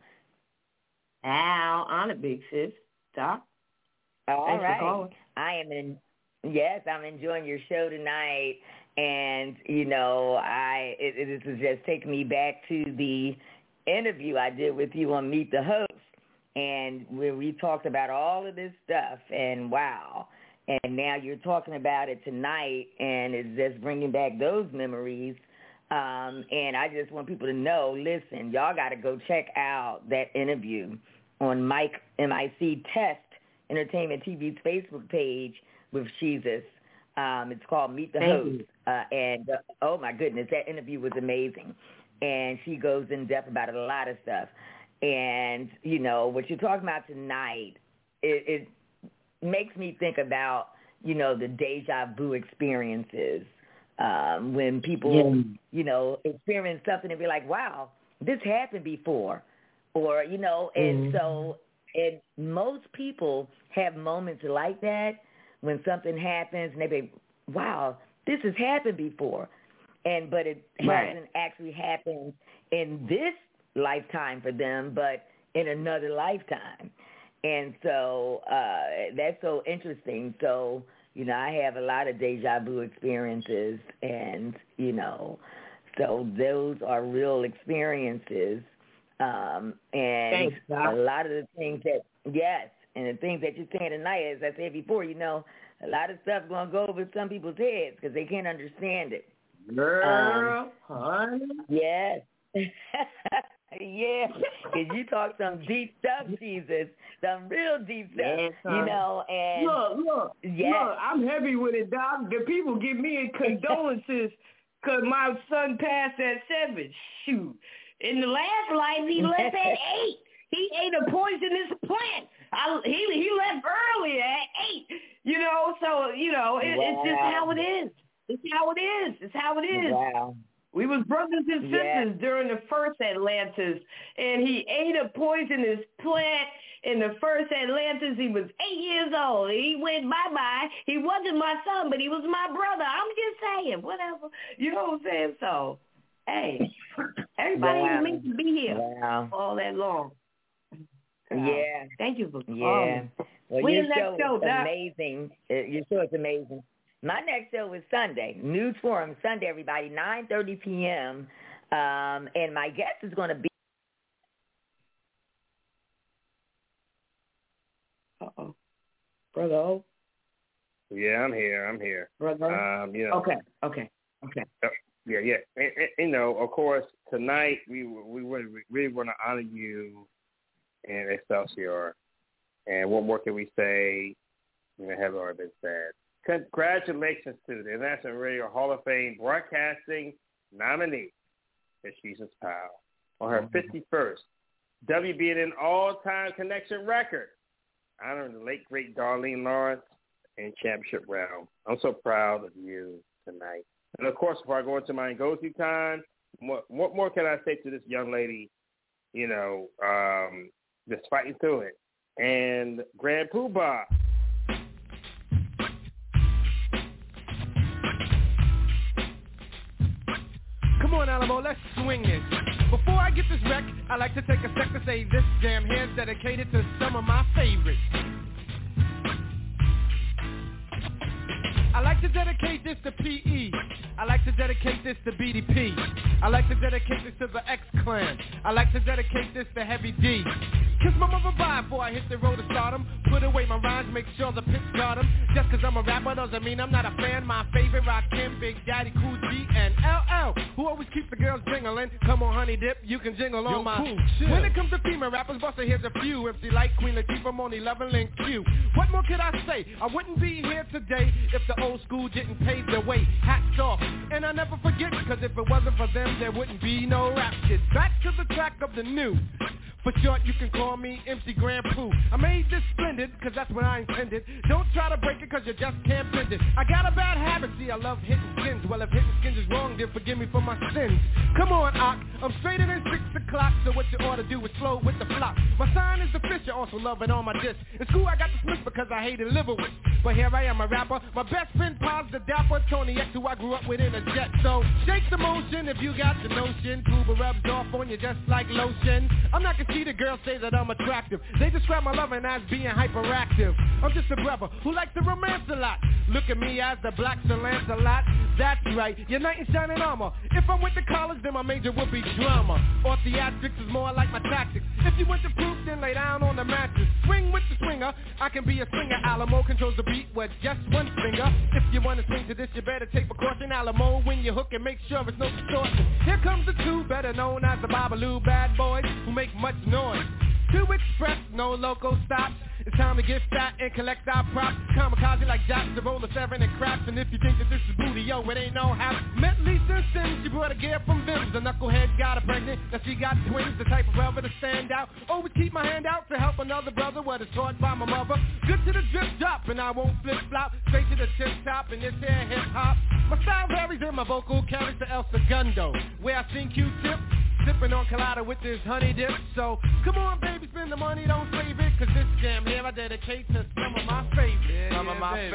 Al, on it, big sis. Doc? All right. I'm enjoying your show tonight. And, you know, this is just taking me back to the interview I did with you on Meet the Host. And where we talked about all of this stuff, and wow. And now you're talking about it tonight, and it's just bringing back those memories. And I just want people to know, listen, y'all got to go check out that interview on MIC Test Entertainment TV's Facebook page with Sheezus. It's called Meet the Host. Oh, my goodness, that interview was amazing. And she goes in depth about a lot of stuff. And, you know, what you're talking about tonight, it makes me think about, you know, the deja vu experiences when people, you know, experience something and be like, wow, this happened before. Or, you know, and so most people have moments like that when something happens and they say, wow, this has happened before. But it hasn't actually happened in this lifetime for them, but in another lifetime. And so that's so interesting. So, you know, I have a lot of deja vu experiences, and, you know, so those are real experiences. And thanks, a lot of the things that, and the things that you're saying tonight, as I said before, you know, a lot of stuff going to go over some people's heads because they can't understand it. Girl, honey. Yes. Yeah, because you talk some deep stuff, Jesus, some real deep stuff, you know, and look, I'm heavy with it, Doc. The people give me condolences because my son passed at 7. Shoot. In the last life, he left at 8. He ate a poisonous plant. He left early at 8, you know, so, you know, it's just how it is. It's how it is. Wow. We was brothers and sisters during the first Atlantis, and he ate a poisonous plant in the first Atlantis. He was 8 years old. He went bye-bye. He wasn't my son, but he was my brother. I'm just saying, whatever. You know what I'm saying? So, hey, everybody was meant to be here all that long. Yeah. Thank you for calling. Yeah. Well, your show is amazing. Your show is amazing. My next show is Sunday, News Forum, Sunday, everybody, 9:30 p.m., and my guest is going to be... Uh-oh. Brother O? Yeah, I'm here. Brother you know, Okay. Yeah. And, you know, of course, tonight we really want to honor you in Excelsior. And what more can we say? You know, have already been said. Congratulations to the International Radio Hall of Fame broadcasting nominee, Sheezus Powell, on her 51st WBNN all-time connection record, honoring the late, great Darlene Lawrence in championship round. I'm so proud of you tonight. And, of course, before I go into my Ngozi time, what more can I say to this young lady, you know, just fighting through it and Grand Poobah. Come on, Alamo, let's swing this. Before I get this wreck, I like to take a sec to say this jam here's dedicated to some of my favorites. I like to dedicate this to P.E. I like to dedicate this to BDP. I like to dedicate this to the X-Clan. I like to dedicate this to Heavy D. Kiss my mother bye before I hit the road to stardom. Put away my rhymes, make sure the pits got 'em. Just cause I'm a rapper doesn't mean I'm not a fan. My favorite Rakim, Big Daddy, Cool G, and LL, who always keeps the girls jingling. Come on, honey dip, you can jingle on my cool, chill. When it comes to female rappers, Buster, here's a few. MC Light, Queen Latifah, Moni Love, Link Q. What more could I say? I wouldn't be here today if the old school didn't pave the way. Hats off, and I never forget, cause if it wasn't for them, there wouldn't be no rap shit. Back to the track of the new. For short, you can call me MC Grand Poo. I made this splendid, cause that's what I intended. Don't try to break it, cause you just can't bend it. I got a bad habit, see, I love hitting skins. Well, if hitting skins is wrong, then forgive me for my sins. Come on, Ock, I'm straighter than 6 o'clock, so what you ought to do is flow with the flock. My sign is the fish, you also love it on my disc. In school, I got the Smith because I hated liverwurst. But here I am, a rapper. My best friend, Paz the Dapper, Tony X, who I grew up with in a jet. So, shake the motion if you got the notion. Cuba rubs off on you just like lotion. I'm not conceited, girls say that I'm attractive. They describe my loving as being hyperactive. I'm just a brother who likes to romance a lot. Look at me as the black Sir Lancelot. That's right, your knight in shining armor. If I went to college, then my major would be drama. Or theatrics is more like my tactics. If you want the proof, then lay down on the mattress. Swing with the swinger, I can be a singer. Alamo controls the beat with just one finger. If you want to swing to this, you better take precaution. Alamo, when you hook and make sure it's no distortion. Here comes the two, better known as the Babalu bad boys, who make much noise. To express, no local stops. It's time to get fat and collect our props. Kamikaze like Jocks, the roller 7 and craps. And if you think that this is booty, yo, it ain't no half. Met Lisa Sims, she brought a gear from Vims. The knucklehead got her pregnant, now she got twins. The type of brother to stand out. Always keep my hand out to help another brother, what is taught by my mother. Good to the drip drop, and I won't flip flop. Straight to the tip top, and this here hip hop. My style varies and my vocal carries to El Segundo, where I sing Q-tip. Sipping on Colada with this honey dip. So, come on, baby, spend the money, don't save it. Cause this jam here I dedicate to some of my favorites. Some of my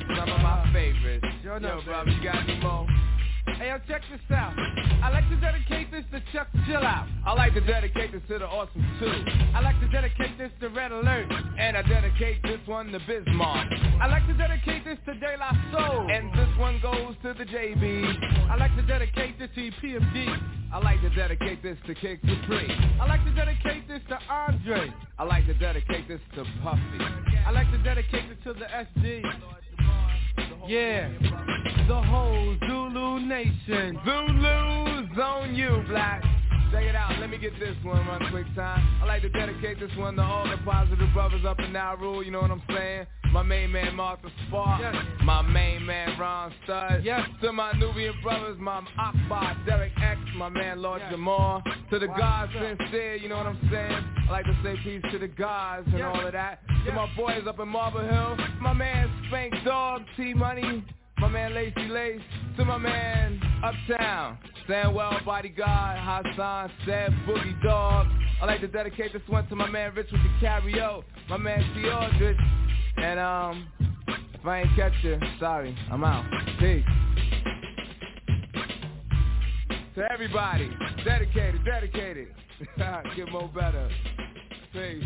favorites. Yo, brother, you got any more? Hey, yo, check this out. I like to dedicate this to Chuck Chill Out. I like to dedicate this to the Awesome 2. I like to dedicate this to Red Alert. And I dedicate this one to Bismarck. I like to dedicate this to De La Soul. And this one goes to the JB. I like to dedicate this to PMD. I like to dedicate this to Kick Dupree. I like to dedicate this to Andre. I like to dedicate this to Puffy. I like to dedicate this to the SD. Yeah, the whole Zulu Nation. Zulu's on you, Black. Check it out, let me get this one quick time. I like to dedicate this one to all the positive brothers up in Nauru, you know what I'm saying? My main man Martha Spark, yes. My main man Ron Stud, yes. To my Nubian brothers, my Akbar, Derek X, my man Lord Jamar, to the gods sincere, you know what I'm saying? I like to say peace to the gods and all of that. To my boys up in Marble Hill, my man Spank Dog, T-Money, my man Lacey Lace, to my man Uptown, Sandwell Bodyguard, Hassan, Seb, Boogie Dog. I like to dedicate this one to my man Rich with the Carrio, my man C. Aldrich, and if I ain't catch you, sorry, I'm out. Peace. To everybody, dedicated. Get more better. Peace.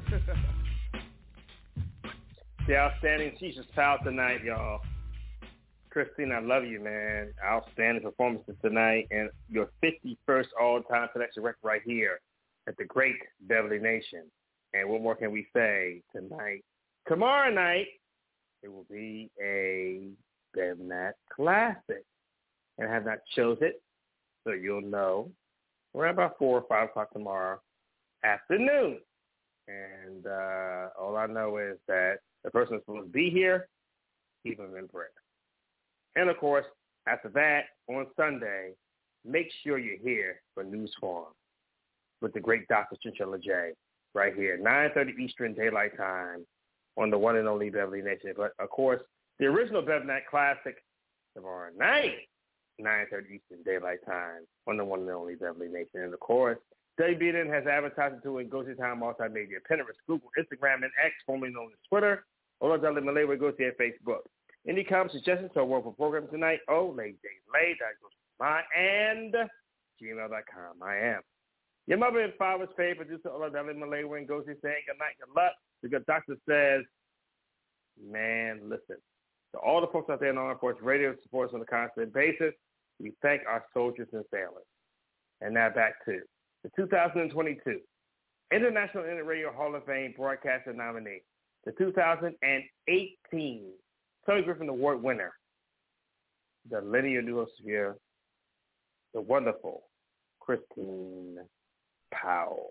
The outstanding teacher's pal tonight, y'all. Christine, I love you, man. Outstanding performances tonight, and your 51st all-time collection record right here at the great Beverly Nation. And what more can we say tonight? Tomorrow night, it will be a BevNat Classic. And I have not chose it, so you'll know around about 4 or 5 o'clock tomorrow afternoon. And all I know is that the person that's supposed to be here, keep them in prayer. And, of course, after that, on Sunday, make sure you're here for News Forum with the great Dr. Chinchilla J. right here, 9:30 Eastern Daylight Time on the one and only Beverly Nation. But, of course, the original BevNat Classic tomorrow night, 9:30 Eastern Daylight Time on the one and only Beverly Nation. And, of course, WBN has advertising tool in Ngozi Town Multimedia, Pinterest, Google, Instagram, and X, formerly known as Twitter. Oladele Malewa Ngozi at Facebook. Any comments, suggestions to our wonderful program tonight? Lay, that goes to gmail.com. I am your mother and father's favorite producer, Oladele Malewa Ngozi, saying good night, good luck. The good doctor says, man, listen. To all the folks out there in Armed Forces Radio support us on a constant basis, we thank our soldiers and sailors. And now back to the 2022 International Internet Radio Hall of Fame broadcaster nominee, the 2018 Tony Griffin Award winner, the linear noosphere, the wonderful Christine Powell.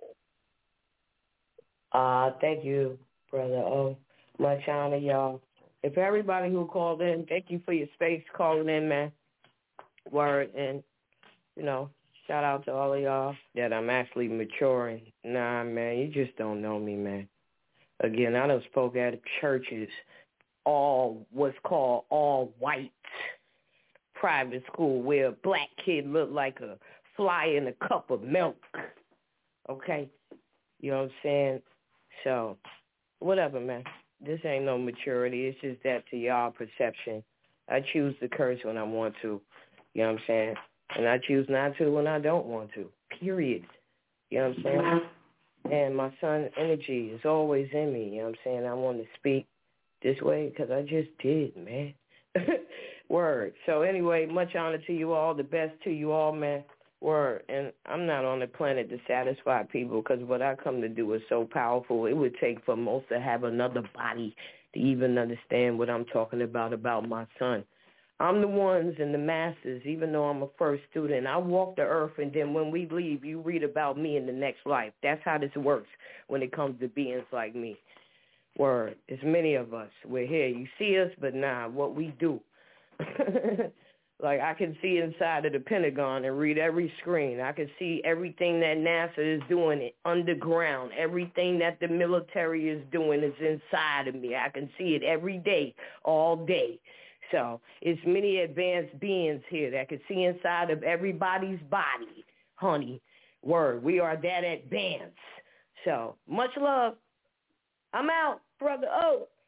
Thank you, Brother O. Much honor, y'all. If everybody who called in, thank you for your space calling in, man. Word, and, shout out to all of y'all that I'm actually maturing. Nah, man, you just don't know me, man. Again, I done spoke at churches, all what's called all white private school where a black kid looked like a fly in a cup of milk. Okay? You know what I'm saying? So, whatever, man. This ain't no maturity. It's just that to y'all perception. I choose to curse when I want to. You know what I'm saying? And I choose not to when I don't want to. Period. You know what I'm saying? And my son's energy is always in me. You know what I'm saying? I want to speak this way because I just did, man. Word. So anyway, much honor to you all. The best to you all, man. Word. And I'm not on the planet to satisfy people because what I come to do is so powerful. It would take for most to have another body to even understand what I'm talking about my son. I'm the ones and the masses, even though I'm a first student. I walk the earth, and then when we leave, you read about me in the next life. That's how this works when it comes to beings like me. Word. It's many of us. We're here. You see us, but nah, what we do. Like, I can see inside of the Pentagon and read every screen. I can see everything that NASA is doing underground. Everything that the military is doing is inside of me. I can see it every day, all day. So it's many advanced beings here that can see inside of everybody's body, honey. Word. We are that advanced. So much love. I'm out, Brother O.